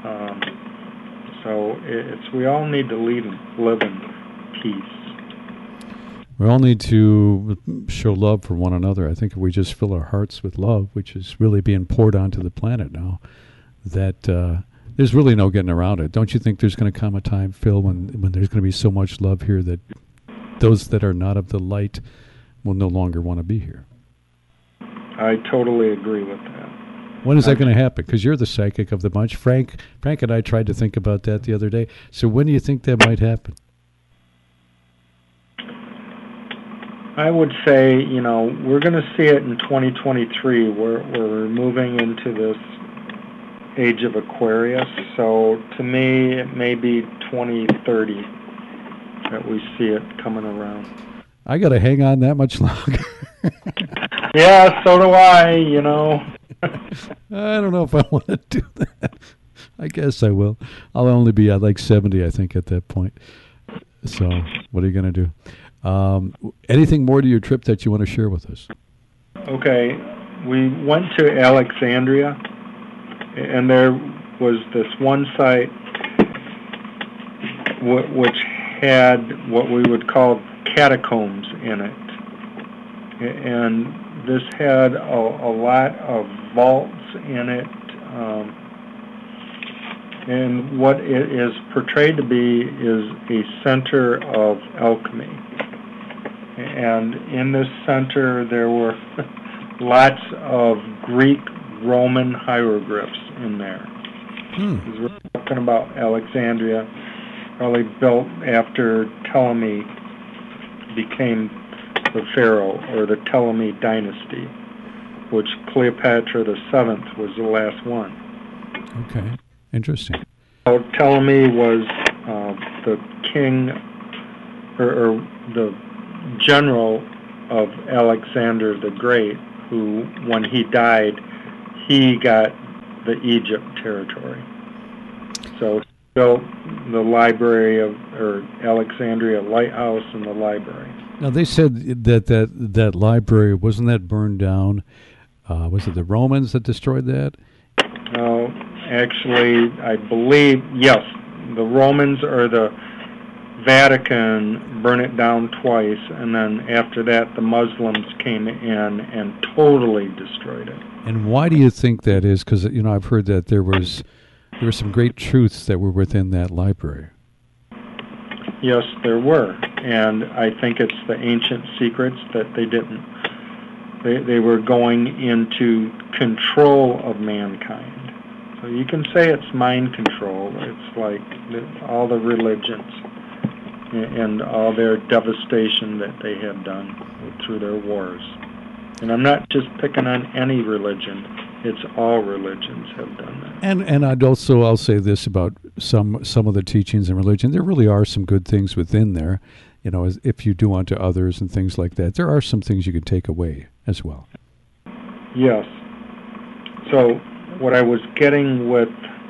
So we all need to live in peace. We all need to show love for one another. I think if we just fill our hearts with love, which is really being poured onto the planet now, that there's really no getting around it. Don't you think there's going to come a time, Phil, when there's going to be so much love here that those that are not of the light will no longer want to be here? I totally agree with that. When is that going to happen? Because you're the psychic of the bunch. Frank and I tried to think about that the other day. So when do you think that might happen? I would say, we're going to see it in 2023. We're moving into this age of Aquarius. So to me, it may be 2030 that we see it coming around. I got to hang on that much longer. Yeah, so do I, I don't know if I want to do that. I guess I will. I'll only be at like 70, I think, at that point. So what are you going to do? Anything more to your trip that you want to share with us? Okay. We went to Alexandria, and there was this one site which had what we would call catacombs in it. And this had a lot of vaults in it. And what it is portrayed to be is a center of alchemy. And in this center there were lots of Greek Roman hieroglyphs in there. Because we're talking about Alexandria, probably built after Ptolemy became the pharaoh, or the Ptolemy dynasty, which Cleopatra the Seventh was the last one. Okay, interesting. So Ptolemy was the king, or the general of Alexander the Great, who, when he died, he got the Egypt territory. So he built the library or Alexandria Lighthouse and the library. Now, they said that library, wasn't that burned down? Was it the Romans that destroyed that? No, actually, I believe, yes, the Romans or the Vatican burned it down twice, and then after that the Muslims came in and totally destroyed it. And why do you think that is? Because, I've heard that there were some great truths that were within that library. Yes, there were, and I think it's the ancient secrets that they didn't. They were going into control of mankind. So you can say it's mind control. It's like all the religions and all their devastation that they have done through their wars. And I'm not just picking on any religion. It's all religions have done that. And I'll say this about some of the teachings in religion. There really are some good things within there, as if you do unto others and things like that. There are some things you can take away as well. Yes. So what I was getting with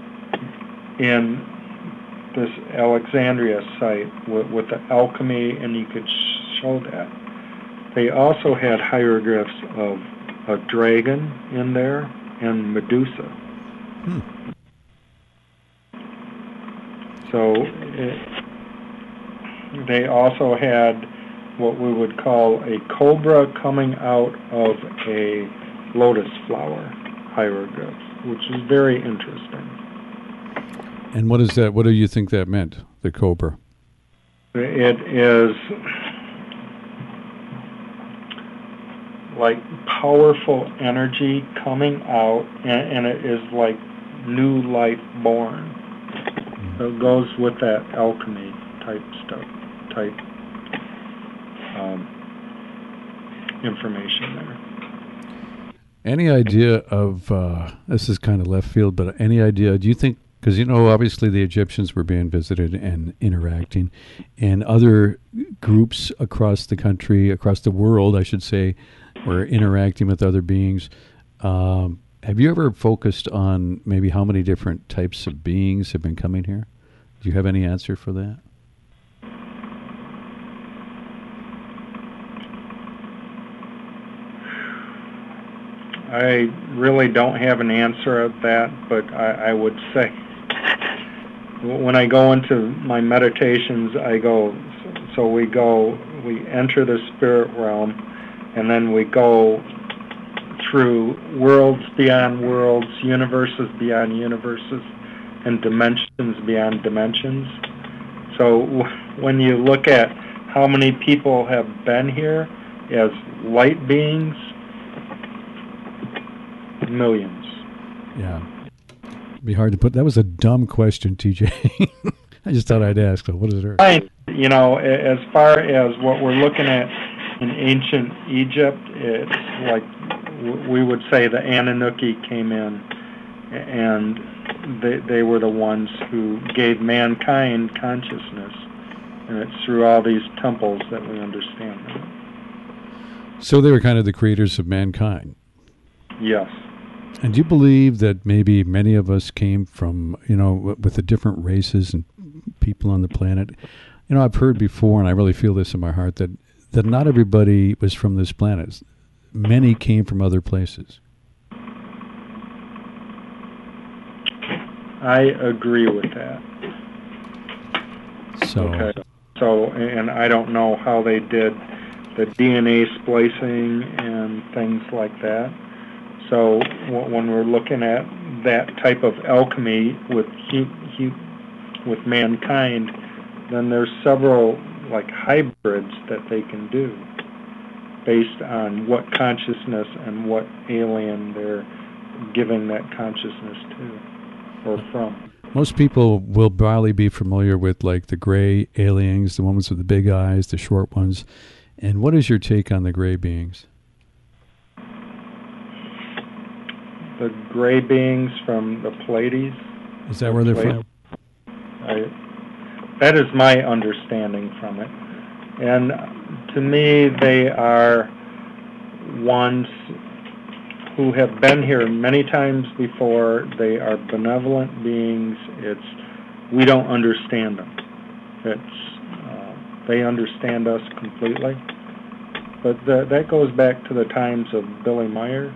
in this Alexandria site with the alchemy, and you could show that, they also had hieroglyphs of a dragon in there and Medusa. So they also had what we would call a cobra coming out of a lotus flower hieroglyph, which is very interesting. And what is that? What do you think that meant, the cobra? It is like powerful energy coming out, and it is like new life born. So it goes with that alchemy type stuff, information there. Any idea of, this is kind of left field, but any idea, do you think, because obviously the Egyptians were being visited and interacting, and other groups across the country, across the world, I should say, were interacting with other beings. Have you ever focused on maybe how many different types of beings have been coming here? Do you have any answer for that? I really don't have an answer of that, but I would say when I go into my meditations, we enter the spirit realm, and then we go through worlds beyond worlds, universes beyond universes, and dimensions beyond dimensions. So when you look at how many people have been here as light beings, millions. Yeah. It'd be hard to put. That was a dumb question, TJ. I just thought I'd ask. So what does it hurt? Right. As far as what we're looking at in ancient Egypt, it's like we would say the Anunnaki came in, and they were the ones who gave mankind consciousness, and it's through all these temples that we understand that. So they were kind of the creators of mankind. Yes. And do you believe that maybe many of us came from, with the different races and people on the planet? I've heard before, and I really feel this in my heart, that not everybody was from this planet. Many came from other places. I agree with that. So, and I don't know how they did the DNA splicing and things like that. So when we're looking at that type of alchemy with with mankind, then there's several like hybrids that they can do based on what consciousness and what alien they're giving that consciousness to or from. Most people will probably be familiar with like the gray aliens, the ones with the big eyes, the short ones. And what is your take on the gray beings? The gray beings from the Pleiades. Is that where they're from? That is my understanding from it. And to me, they are ones who have been here many times before. They are benevolent beings. We don't understand them. They understand us completely. But that goes back to the times of Billy Meyer.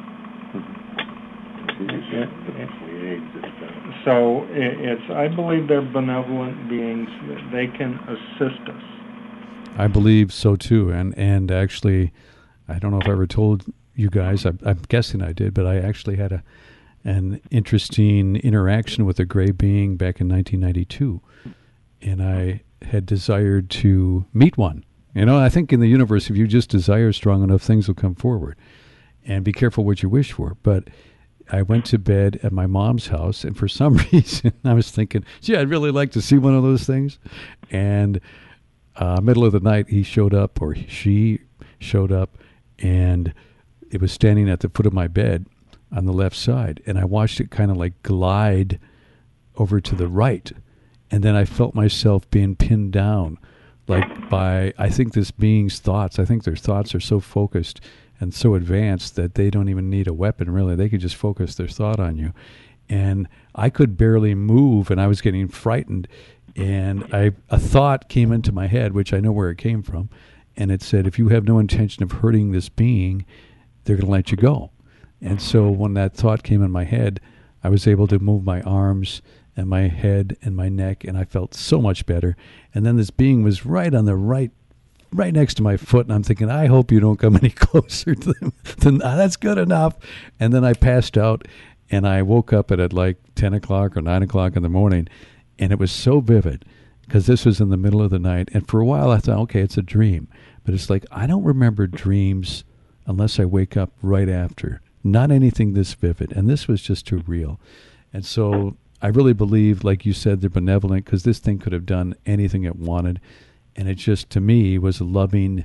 So I believe they're benevolent beings. They can assist us. I believe so too. And actually, I don't know if I ever told you guys, I'm guessing I did, but I actually had an interesting interaction with a gray being back in 1992. And I had desired to meet one. You know, I think in the universe, if you just desire strong enough, things will come forward. And be careful what you wish for. But I went to bed at my mom's house, and for some reason, I was thinking, gee, I'd really like to see one of those things. And middle of the night, he showed up, or she showed up, and it was standing at the foot of my bed on the left side. And I watched it kind of like glide over to the right. And then I felt myself being pinned down, like by, I think this being's thoughts. I think their thoughts are so focused and so advanced that they don't even need a weapon, really. They could just focus their thought on you. And I could barely move, and I was getting frightened. And a thought came into my head, which I know where it came from, and it said, if you have no intention of hurting this being, they're going to let you go. And so when that thought came in my head, I was able to move my arms and my head and my neck, and I felt so much better. And then this being was right on the right next to my foot, and I'm thinking, I hope you don't come any closer to them. That's good enough. And then I passed out, and I woke up at like 10 o'clock or 9 o'clock in the morning, and it was so vivid because this was in the middle of the night. And for a while, I thought, okay, it's a dream. But it's like, I don't remember dreams unless I wake up right after. Not anything this vivid. And this was just too real. And so I really believe, like you said, they're benevolent because this thing could have done anything it wanted. And it just, to me, was a loving,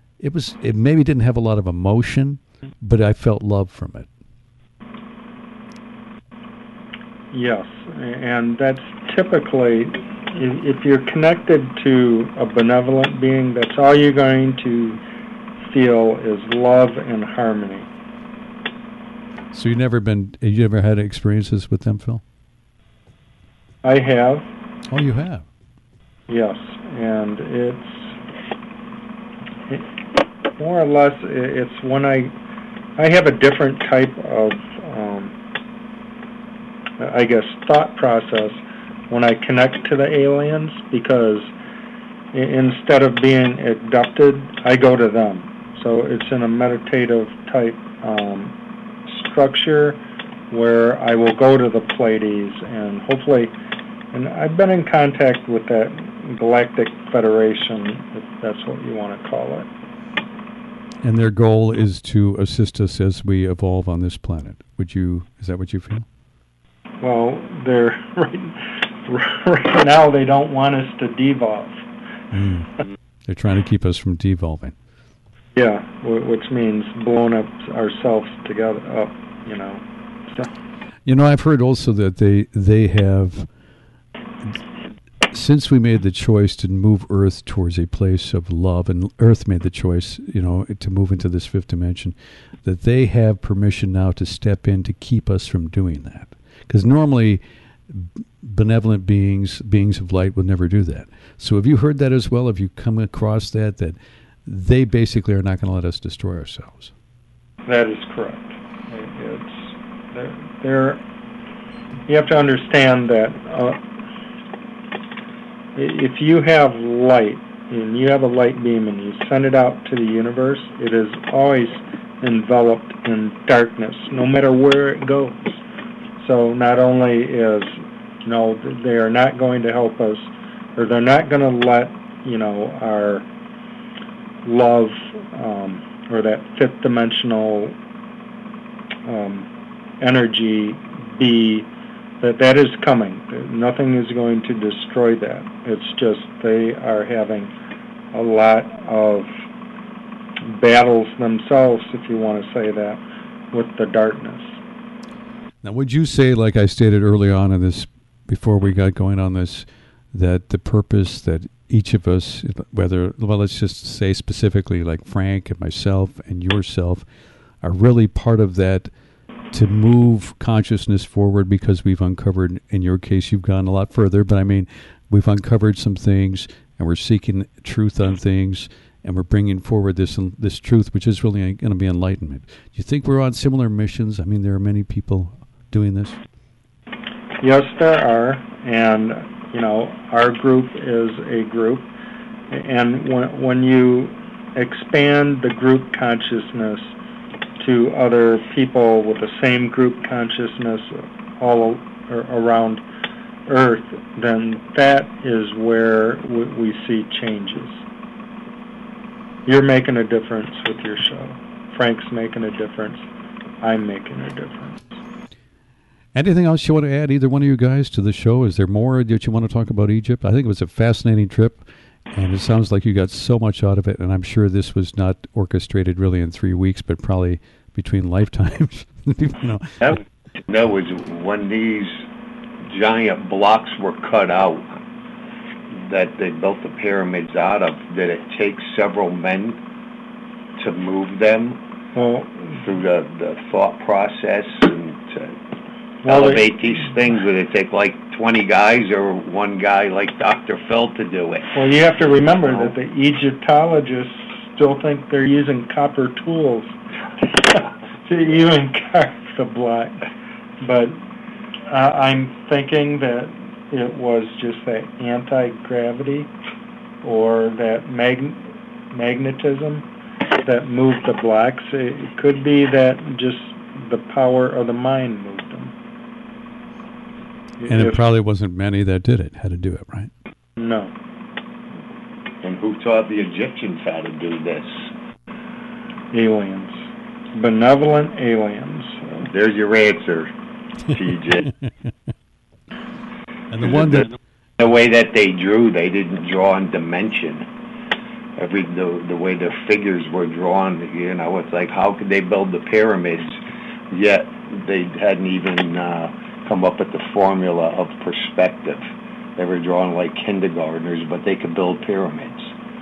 it maybe didn't have a lot of emotion, but I felt love from it. Yes, and that's typically, if you're connected to a benevolent being, that's all you're going to feel is love and harmony. So you ever had experiences with them, Phil? I have. Oh, you have? Yes, and it's more or less, it's when I have a different type of, I guess, thought process when I connect to the aliens, because instead of being abducted, I go to them. So it's in a meditative type structure where I will go to the Pleiades and hopefully, and I've been in contact with that Galactic Federation, if that's what you want to call it. And their goal is to assist us as we evolve on this planet. Is that what you feel? Well, they're right now they don't want us to devolve. They're trying to keep us from devolving. Yeah, which means blowing up ourselves together up, you know. So. You know, I've heard also that they have, since we made the choice to move Earth towards a place of love, and Earth made the choice, you know, to move into this fifth dimension, that they have permission now to step in to keep us from doing that. Because normally, benevolent beings of light would never do that. So have you heard that as well? Have you come across that they basically are not going to let us destroy ourselves? That is correct. You have to understand that if you have light, and you have a light beam and you send it out to the universe, it is always enveloped in darkness, no matter where it goes. So not only is No, they are not going to help us, or they're not going to let, our love, or that fifth dimensional energy be, that is coming. Nothing is going to destroy that. It's just they are having a lot of battles themselves, if you want to say that, with the darkness. Now, would you say, like I stated early on in this, before we got going on this, that the purpose that each of us, let's just say specifically like Frank and myself and yourself, are really part of that to move consciousness forward, because we've uncovered, in your case, you've gone a lot further, but I mean, we've uncovered some things and we're seeking truth on things, and we're bringing forward this truth, which is really going to be enlightenment. Do you think we're on similar missions? I mean, there are many people doing this. Yes, there are, and our group is a group, and when you expand the group consciousness to other people with the same group consciousness all around Earth, then that is where we see changes. You're making a difference with your show. Frank's making a difference. I'm making a difference. Anything else you want to add, either one of you guys, to the show? Is there more that you want to talk about Egypt? I think it was a fascinating trip, and it sounds like you got so much out of it, and I'm sure this was not orchestrated really in 3 weeks, but probably between lifetimes. That was when these giant blocks were cut out that they built the pyramids out of. Did it take several men to move them through the thought process and to elevate these things? Would it take like 20 guys or one guy like Dr. Phil to do it? Well, you have to remember that the Egyptologists still think they're using copper tools to even carve the block. But I'm thinking that it was just that anti-gravity or that magnetism that moved the blocks. It could be that just the power of the mind moved them. And it probably wasn't many that had to do it, right? No. And who taught the Egyptians how to do this? Aliens. Benevolent aliens. There's your answer, TJ. And the way that they drew, they didn't draw in dimension. The way their figures were drawn, it's like, how could they build the pyramids, yet they hadn't even come up with the formula of perspective. They were drawn like kindergartners, but they could build pyramids.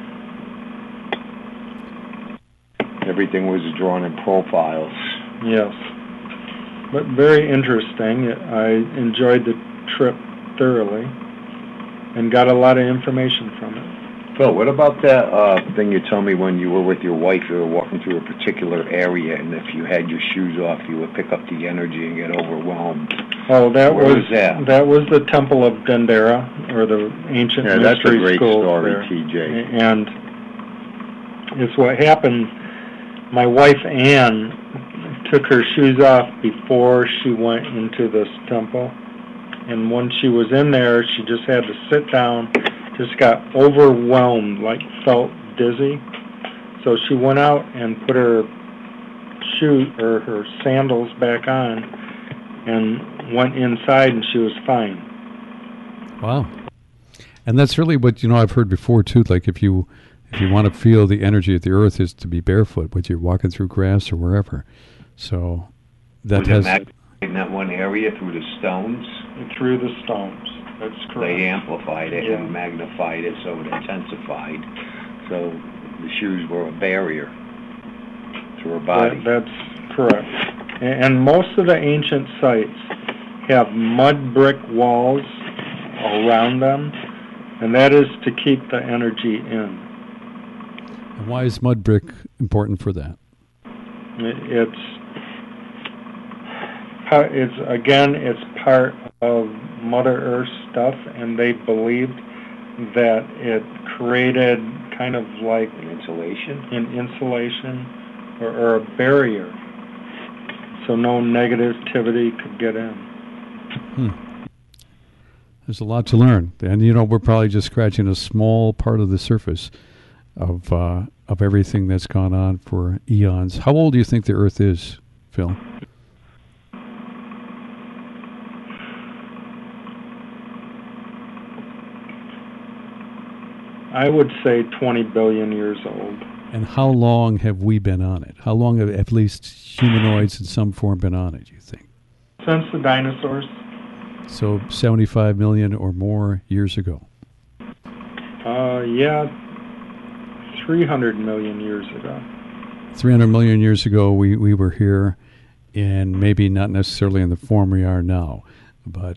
Everything was drawn in profiles. Yes. But very interesting. I enjoyed the trip thoroughly and got a lot of information from it. Phil, what about that thing you told me when you were with your wife, you were walking through a particular area, and if you had your shoes off, you would pick up the energy and get overwhelmed? Oh, Where was that? That was the Temple of Dendera, or the ancient mystery school. That's a great story, there. TJ. And it's what happened. My wife, Anne, took her shoes off before she went into this temple. And when she was in there, she just had to sit down, just got overwhelmed, like felt dizzy. So she went out and put her her sandals back on and went inside, and she was fine. Wow. And that's really what, I've heard before too, like if you want to feel the energy of the earth, is to be barefoot, whether you're walking through grass or wherever. So that has... in that one area through the stones? Through the stones. That's correct. They amplified it and magnified it, so it intensified. So the shoes were a barrier to her body. That's correct. And most of the ancient sites have mud brick walls around them, and that is to keep the energy in. And why is mud brick important for that? It's part of Mother Earth stuff, and they believed that it created kind of like an insulation or a barrier, so no negativity could get in. There's a lot to learn, and we're probably just scratching a small part of the surface of everything that's gone on for eons. How old do you think the Earth is, Phil? I would say 20 billion years old. And how long have we been on it? How long have at least humanoids in some form been on it, you think? Since the dinosaurs. So 75 million or more years ago. Yeah, 300 million years ago. 300 million years ago, we were here, and maybe not necessarily in the form we are now. But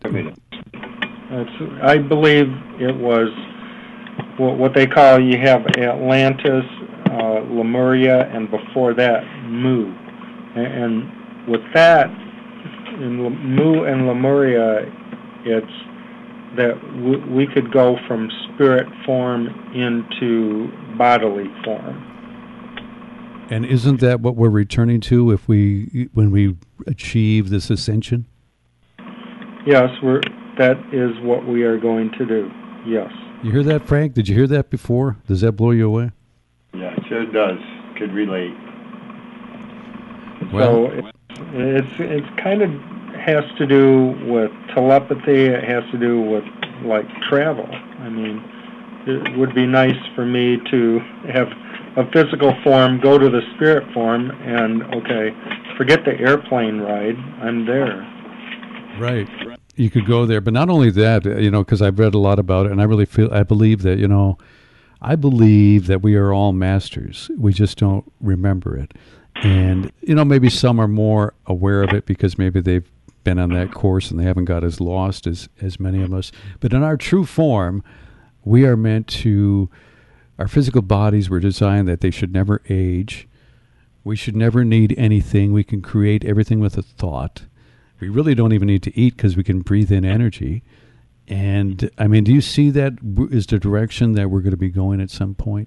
I believe it was what they call, you have Atlantis, Lemuria, and before that, Mu. And with that, in Mu and Lemuria, it's that we could go from spirit form into bodily form. And isn't that what we're returning to when we achieve this ascension? Yes, that is what we are going to do. Yes. You hear that, Frank? Did you hear that before? Does that blow you away? Yeah, it sure does. Could relate. Well, so it's kind of has to do with telepathy. It has to do with like travel. I mean, it would be nice for me to have a physical form, go to the spirit form, and forget the airplane ride. I'm there. Right. You could go there, but not only that, because I've read a lot about it, and I believe that, I believe that we are all masters. We just don't remember it. And, maybe some are more aware of it because maybe they've been on that course and they haven't got as lost as many of us. But in our true form, we are meant to, our physical bodies were designed that they should never age. We should never need anything. We can create everything with a thought. We really don't even need to eat because we can breathe in energy. And, I mean, do you see that is the direction that we're going to be going at some point?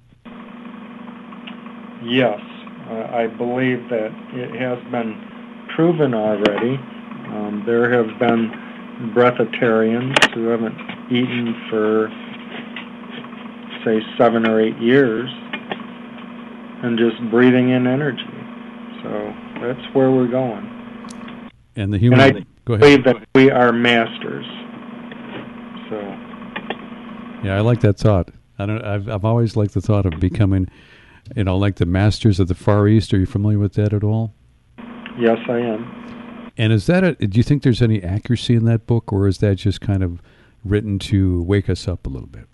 Yes. I believe that it has been proven already. There have been breatharians who haven't eaten for, say, 7 or 8 years and just breathing in energy. So that's where we're going. And the human. And I Go ahead. believe that we are masters. So. Yeah, I like that thought. I've always liked the thought of becoming, like the masters of the Far East. Are you familiar with that at all? Yes, I am. And is that do you think there's any accuracy in that book, or is that just kind of written to wake us up a little bit?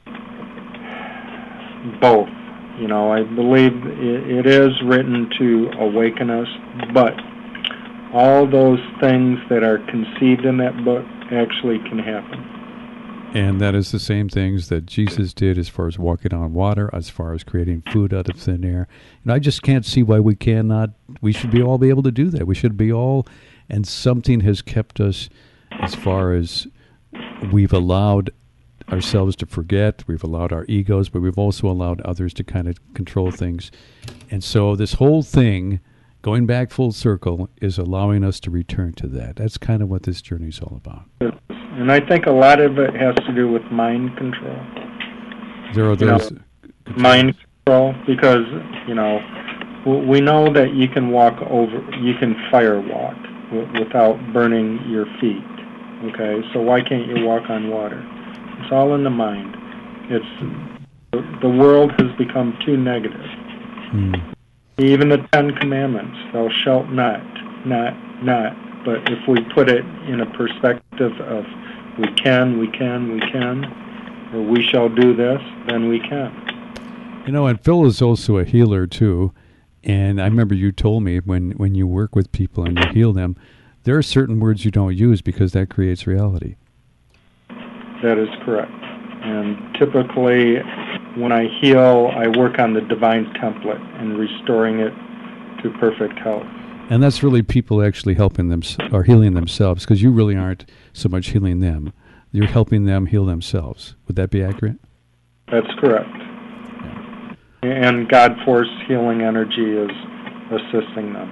Both. I believe it is written to awaken us, but all those things that are conceived in that book actually can happen. And that is the same things that Jesus did as far as walking on water, as far as creating food out of thin air. I just can't see why we should all be able to do that. We should be all, and something has kept us as far as we've allowed ourselves to forget, we've allowed our egos, but we've also allowed others to kind of control things. And so this whole thing, going back full circle, is allowing us to return to that. That's kind of what this journey is all about. And I think a lot of it has to do with mind control. There are those mind control, because we know that you can you can fire walk without burning your feet. Okay, so why can't you walk on water? It's all in the mind. The world has become too negative. Even the 10 Commandments, thou shalt not. But if we put it in a perspective of we can, or we shall do this, then we can. And Phil is also a healer too. And I remember you told me when you work with people and you heal them, there are certain words you don't use because that creates reality. That is correct. And typically, when I heal, I work on the divine template and restoring it to perfect health. And that's really people actually helping them or healing themselves, because you really aren't so much healing them. You're helping them heal themselves. Would that be accurate? That's correct. Yeah. And God Force healing energy is assisting them.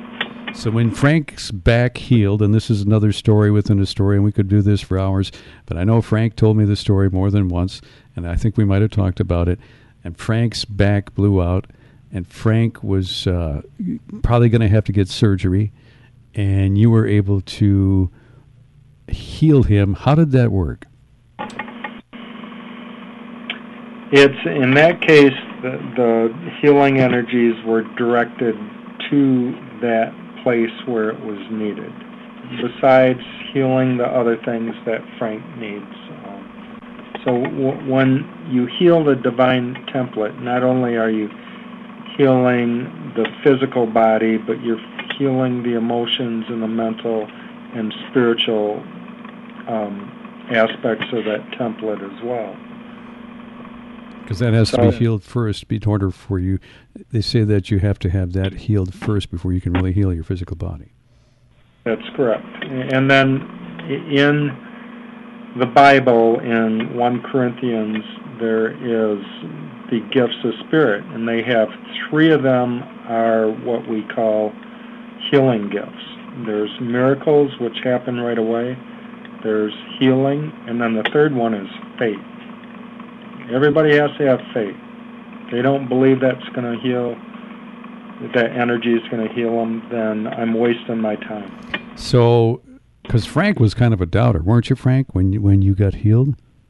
So when Frank's back healed, and this is another story within a story, and we could do this for hours, but I know Frank told me the story more than once, and I think we might have talked about it, and Frank's back blew out, and Frank was probably going to have to get surgery, and you were able to heal him. How did that work? It's, in that case, the healing energies were directed to that place where it was needed, besides healing the other things that Frank needs. So when you heal the divine template, not only are you healing the physical body, but you're healing the emotions and the mental and spiritual aspects of that template as well. Because that has to be healed first in order for you. They say that you have to have that healed first before you can really heal your physical body. That's correct. And then in the Bible, in 1 Corinthians, there is the gifts of spirit, and they have 3 of them are what we call healing gifts. There's miracles, which happen right away. There's healing, and then the third one is faith. Everybody has to have faith. They don't believe that's going to heal, that energy is going to heal them, then I'm wasting my time. So, because Frank was kind of a doubter, weren't you, Frank, when you got healed?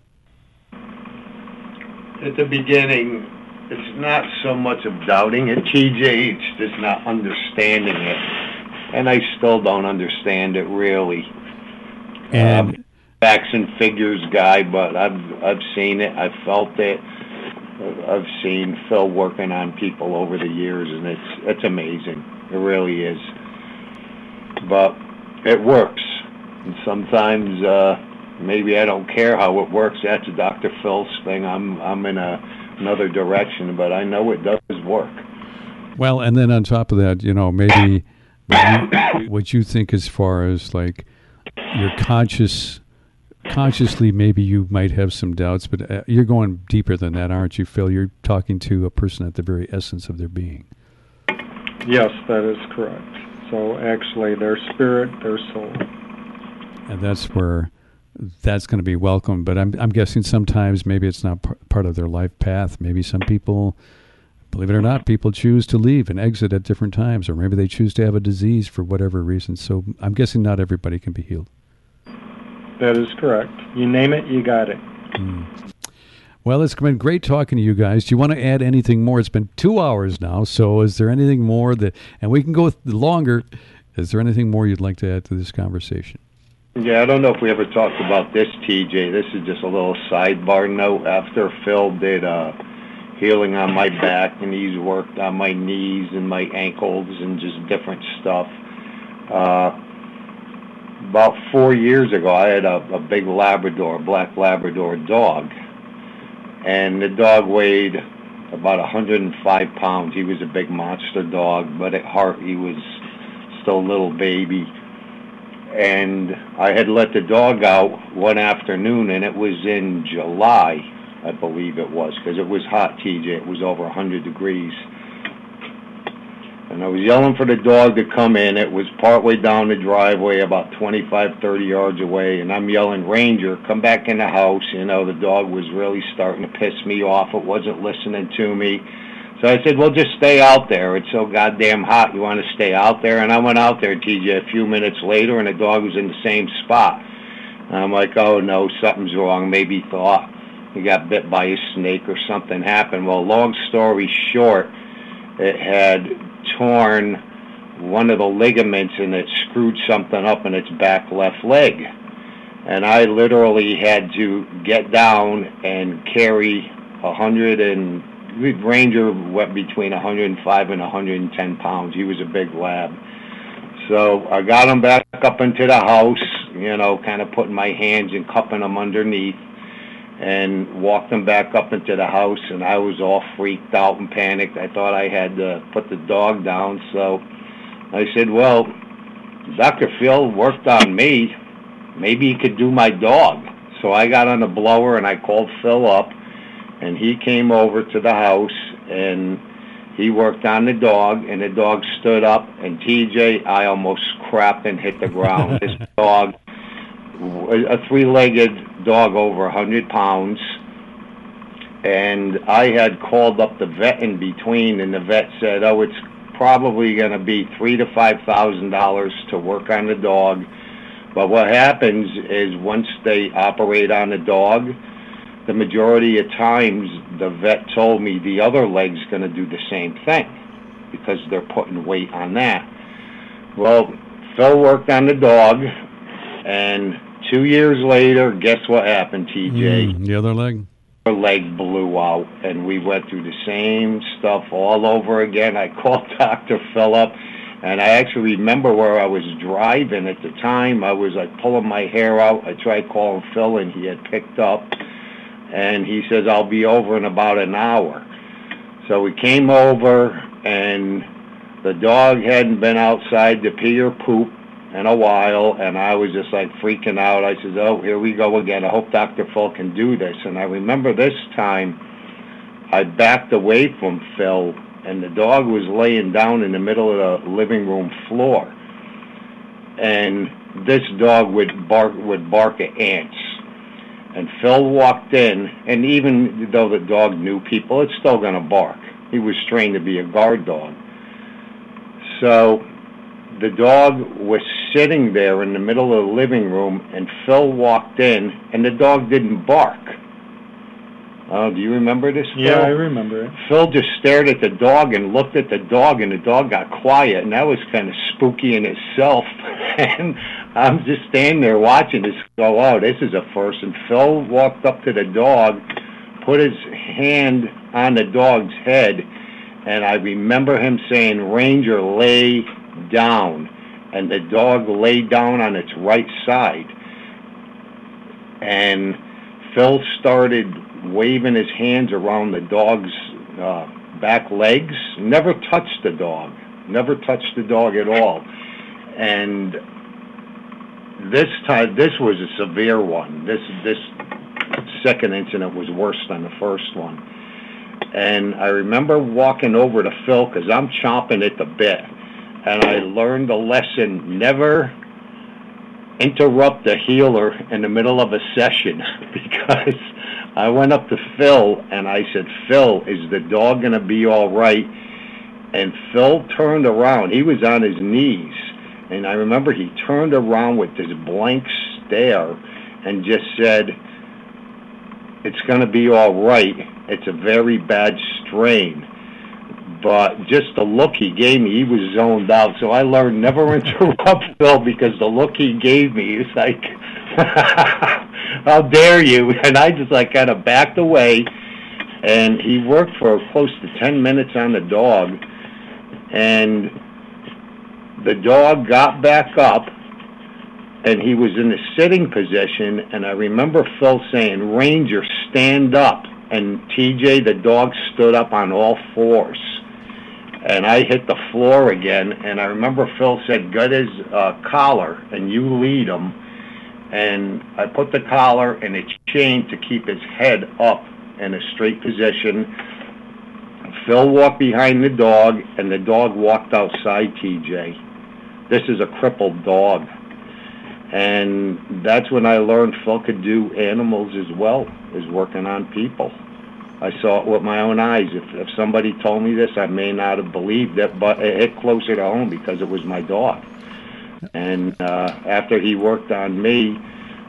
At the beginning, it's not so much of doubting it, TJ, it's just not understanding it. And I still don't understand it, really. And facts and figures guy, but I've seen it, I've felt it. I've seen Phil working on people over the years, and it's amazing. It really is. But it works. And sometimes maybe I don't care how it works. That's Dr. Phil's thing. I'm in another direction, but I know it does work. Well, and then on top of that, maybe what you think as far as like your consciously, maybe you might have some doubts, but you're going deeper than that, aren't you, Phil? You're talking to a person at the very essence of their being. Yes, that is correct. So actually, their spirit, their soul. And that's where that's going to be welcome. But I'm guessing sometimes maybe it's not part of their life path. Maybe some people, believe it or not, people choose to leave and exit at different times, or maybe they choose to have a disease for whatever reason. So I'm guessing not everybody can be healed. That is correct. You name it, you got it. Well, it's been great talking to you guys. Do you want to add anything more? It's been 2 hours now, so is there anything more and we can go longer, is there anything more you'd like to add to this conversation? Yeah, I don't know if we ever talked about this, TJ. This is just a little sidebar note. After Phil did healing on my back, and he's worked on my knees and my ankles and just different stuff, about 4 years ago, I had a big Labrador, black Labrador dog. And the dog weighed about 105 pounds. He was a big monster dog, but at heart he was still a little baby. And I had let the dog out one afternoon, and it was in July, I believe it was, because it was hot, TJ. It was over 100 degrees. And I was yelling for the dog to come in. It was partway down the driveway, about 25, 30 yards away, and I'm yelling, "Ranger, come back in the house." The dog was really starting to piss me off. It wasn't listening to me. So I said, "Well, just stay out there. It's so goddamn hot. You want to stay out there?" And I went out there, TJ, a few minutes later, and the dog was in the same spot. And I'm like, "Oh, no, something's wrong." Maybe he thought he got bit by a snake or something happened. Well, long story short, it had torn one of the ligaments, and it screwed something up in its back left leg. And I literally had to get down and carry Ranger went between 105 and 110 pounds. He was a big lab. So I got him back up into the house, kind of putting my hands and cupping him underneath, and walked him back up into the house, and I was all freaked out and panicked. I thought I had to put the dog down, so I said, "Well, Dr. Phil worked on me. Maybe he could do my dog." So I got on the blower, and I called Phil up, and he came over to the house, and He worked on the dog, and the dog stood up, and TJ, I almost crapped and hit the ground. This dog, a three-legged dog over 100 pounds, and I had called up the vet in between, and the vet said, oh, it's probably going to be $3,000 to $5,000 to work on the dog. But what happens is once they operate on the dog, the majority of times the vet told me the other leg's going to do the same thing because they're putting weight on that. Well, Phil worked on the dog, and 2 years later, guess what happened, TJ? The other leg? Her leg blew out, and we went through the same stuff all over again. I called Dr. Phillip, and I actually remember where I was driving at the time. I was like pulling my hair out. I tried calling Phil, and he had picked up. And he says, I'll be over in about an hour. So we came over, and the dog hadn't been outside to pee or poop in a while, and I was just like freaking out. I said, oh, here we go again. I hope Dr. Phil can do this. And I remember this time I backed away from Phil, and the dog was laying down in the middle of the living room floor. And this dog would bark at ants. And Phil walked in, and even though the dog knew people, it's still going to bark. He was trained to be a guard dog. So the dog was sitting there in the middle of the living room, and Phil walked in, and the dog didn't bark. Oh, do you remember this, Phil? Yeah, I remember it. Phil just stared at the dog and looked at the dog, and the dog got quiet, and that was kind of spooky in itself. And I'm just standing there watching this go, oh, this is a first. And Phil walked up to the dog, put his hand on the dog's head, and I remember him saying, Ranger, lay down. And the dog lay down on its right side. And Phil started waving his hands around the dog's back legs. Never touched the dog. Never touched the dog at all. And this time, this was a severe one. This second incident was worse than the first one. And I remember walking over to Phil because I'm chomping at the bit. And I learned a lesson, never interrupt a healer in the middle of a session, because I went up to Phil and I said, Phil, is the dog going to be all right? And Phil turned around. He was on his knees. And I remember he turned around with this blank stare and just said, it's going to be all right. It's a very bad strain. But just the look he gave me, he was zoned out. So I learned never interrupt Phil, because the look he gave me is like, how dare you? And I just like kind of backed away. And he worked for close to 10 minutes on the dog. And the dog got back up, and he was in a sitting position, and I remember Phil saying, Ranger, stand up. And TJ, the dog, stood up on all fours. And I hit the floor again, and I remember Phil said, get his collar, and you lead him. And I put the collar and a chain to keep his head up in a straight position. Phil walked behind the dog, and the dog walked outside, TJ. This is a crippled dog. And that's when I learned Phil could do animals as well as working on people. I saw it with my own eyes. If somebody told me this, I may not have believed it, but it hit closer to home because it was my dog. And after he worked on me,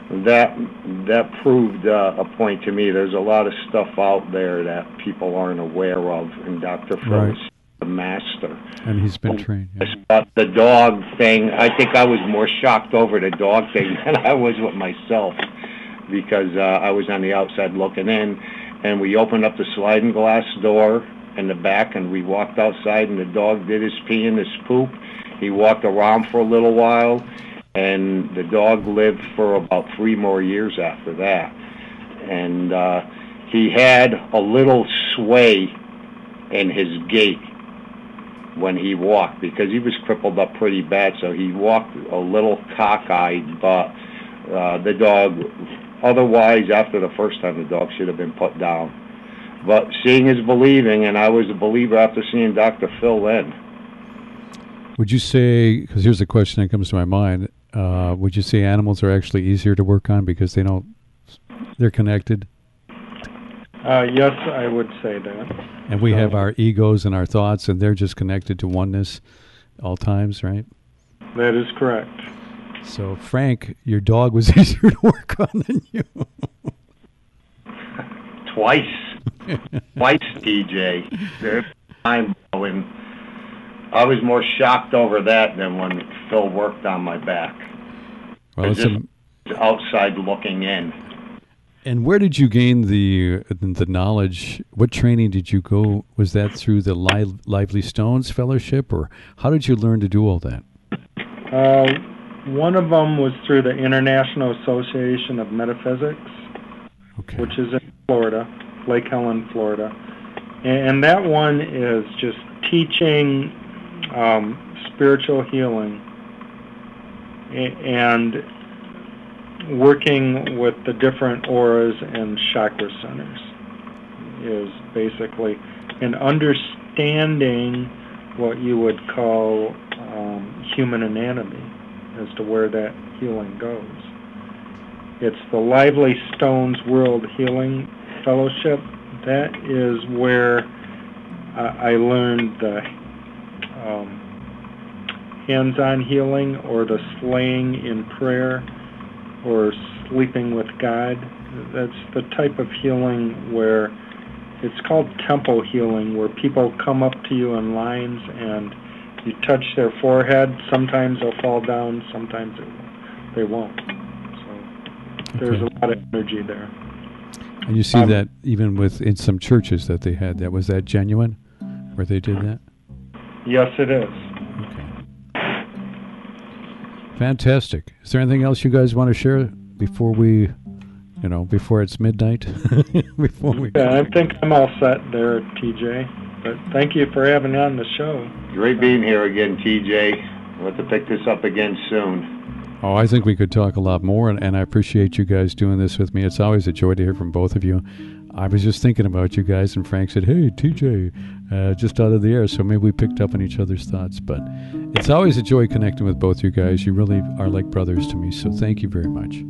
that proved a point to me. There's a lot of stuff out there that people aren't aware of, and Dr. Phil is the master. And he's been trained. Yeah. But the dog thing, I think I was more shocked over the dog thing than I was with myself, because I was on the outside looking in, and we opened up the sliding glass door in the back, and we walked outside, and the dog did his pee and his poop. He walked around for a little while, and the dog lived for about 3 more years after that. And he had a little sway in his gait when he walked, because he was crippled up pretty bad, so he walked a little cockeyed, but the dog, otherwise, after the first time, the dog should have been put down. But seeing is believing, and I was a believer after seeing Dr. Phil then. Would you say, because here's a question that comes to my mind, would you say animals are actually easier to work on because they're connected? Yes, I would say that. And we have our egos and our thoughts, and they're just connected to oneness all times, right? That is correct. So, Frank, your dog was easier to work on than you. Twice, TJ. They're mind-blowing. I was more shocked over that than when Phil worked on my back. Well, just outside looking in. And where did you gain the knowledge? What training did you go? Was that through the Lively Stones Fellowship, or how did you learn to do all that? One of them was through the International Association of Metaphysics, which is in Florida, Lake Helen, Florida. And that one is just teaching spiritual healing and working with the different auras and chakra centers is basically an understanding what you would call human anatomy as to where that healing goes. It's the Lively Stones World Healing Fellowship. That is where I learned the hands-on healing, or the slaying in prayer, or sleeping with God. That's the type of healing where it's called tempo healing, where people come up to you in lines and you touch their forehead. Sometimes they'll fall down, sometimes they won't. So there's a lot of energy there. And you see that even in some churches that they had that. Was that genuine, where they did that? Yes, it is. Okay. Fantastic. Is there anything else you guys want to share before before it's midnight? I think I'm all set there, TJ. But thank you for having me on the show. Great being here again, TJ. We'll have to pick this up again soon. Oh, I think we could talk a lot more, and I appreciate you guys doing this with me. It's always a joy to hear from both of you. I was just thinking about you guys, and Frank said, "Hey, TJ, just out of the air," so maybe we picked up on each other's thoughts. But it's always a joy connecting with both you guys. You really are like brothers to me, so thank you very much.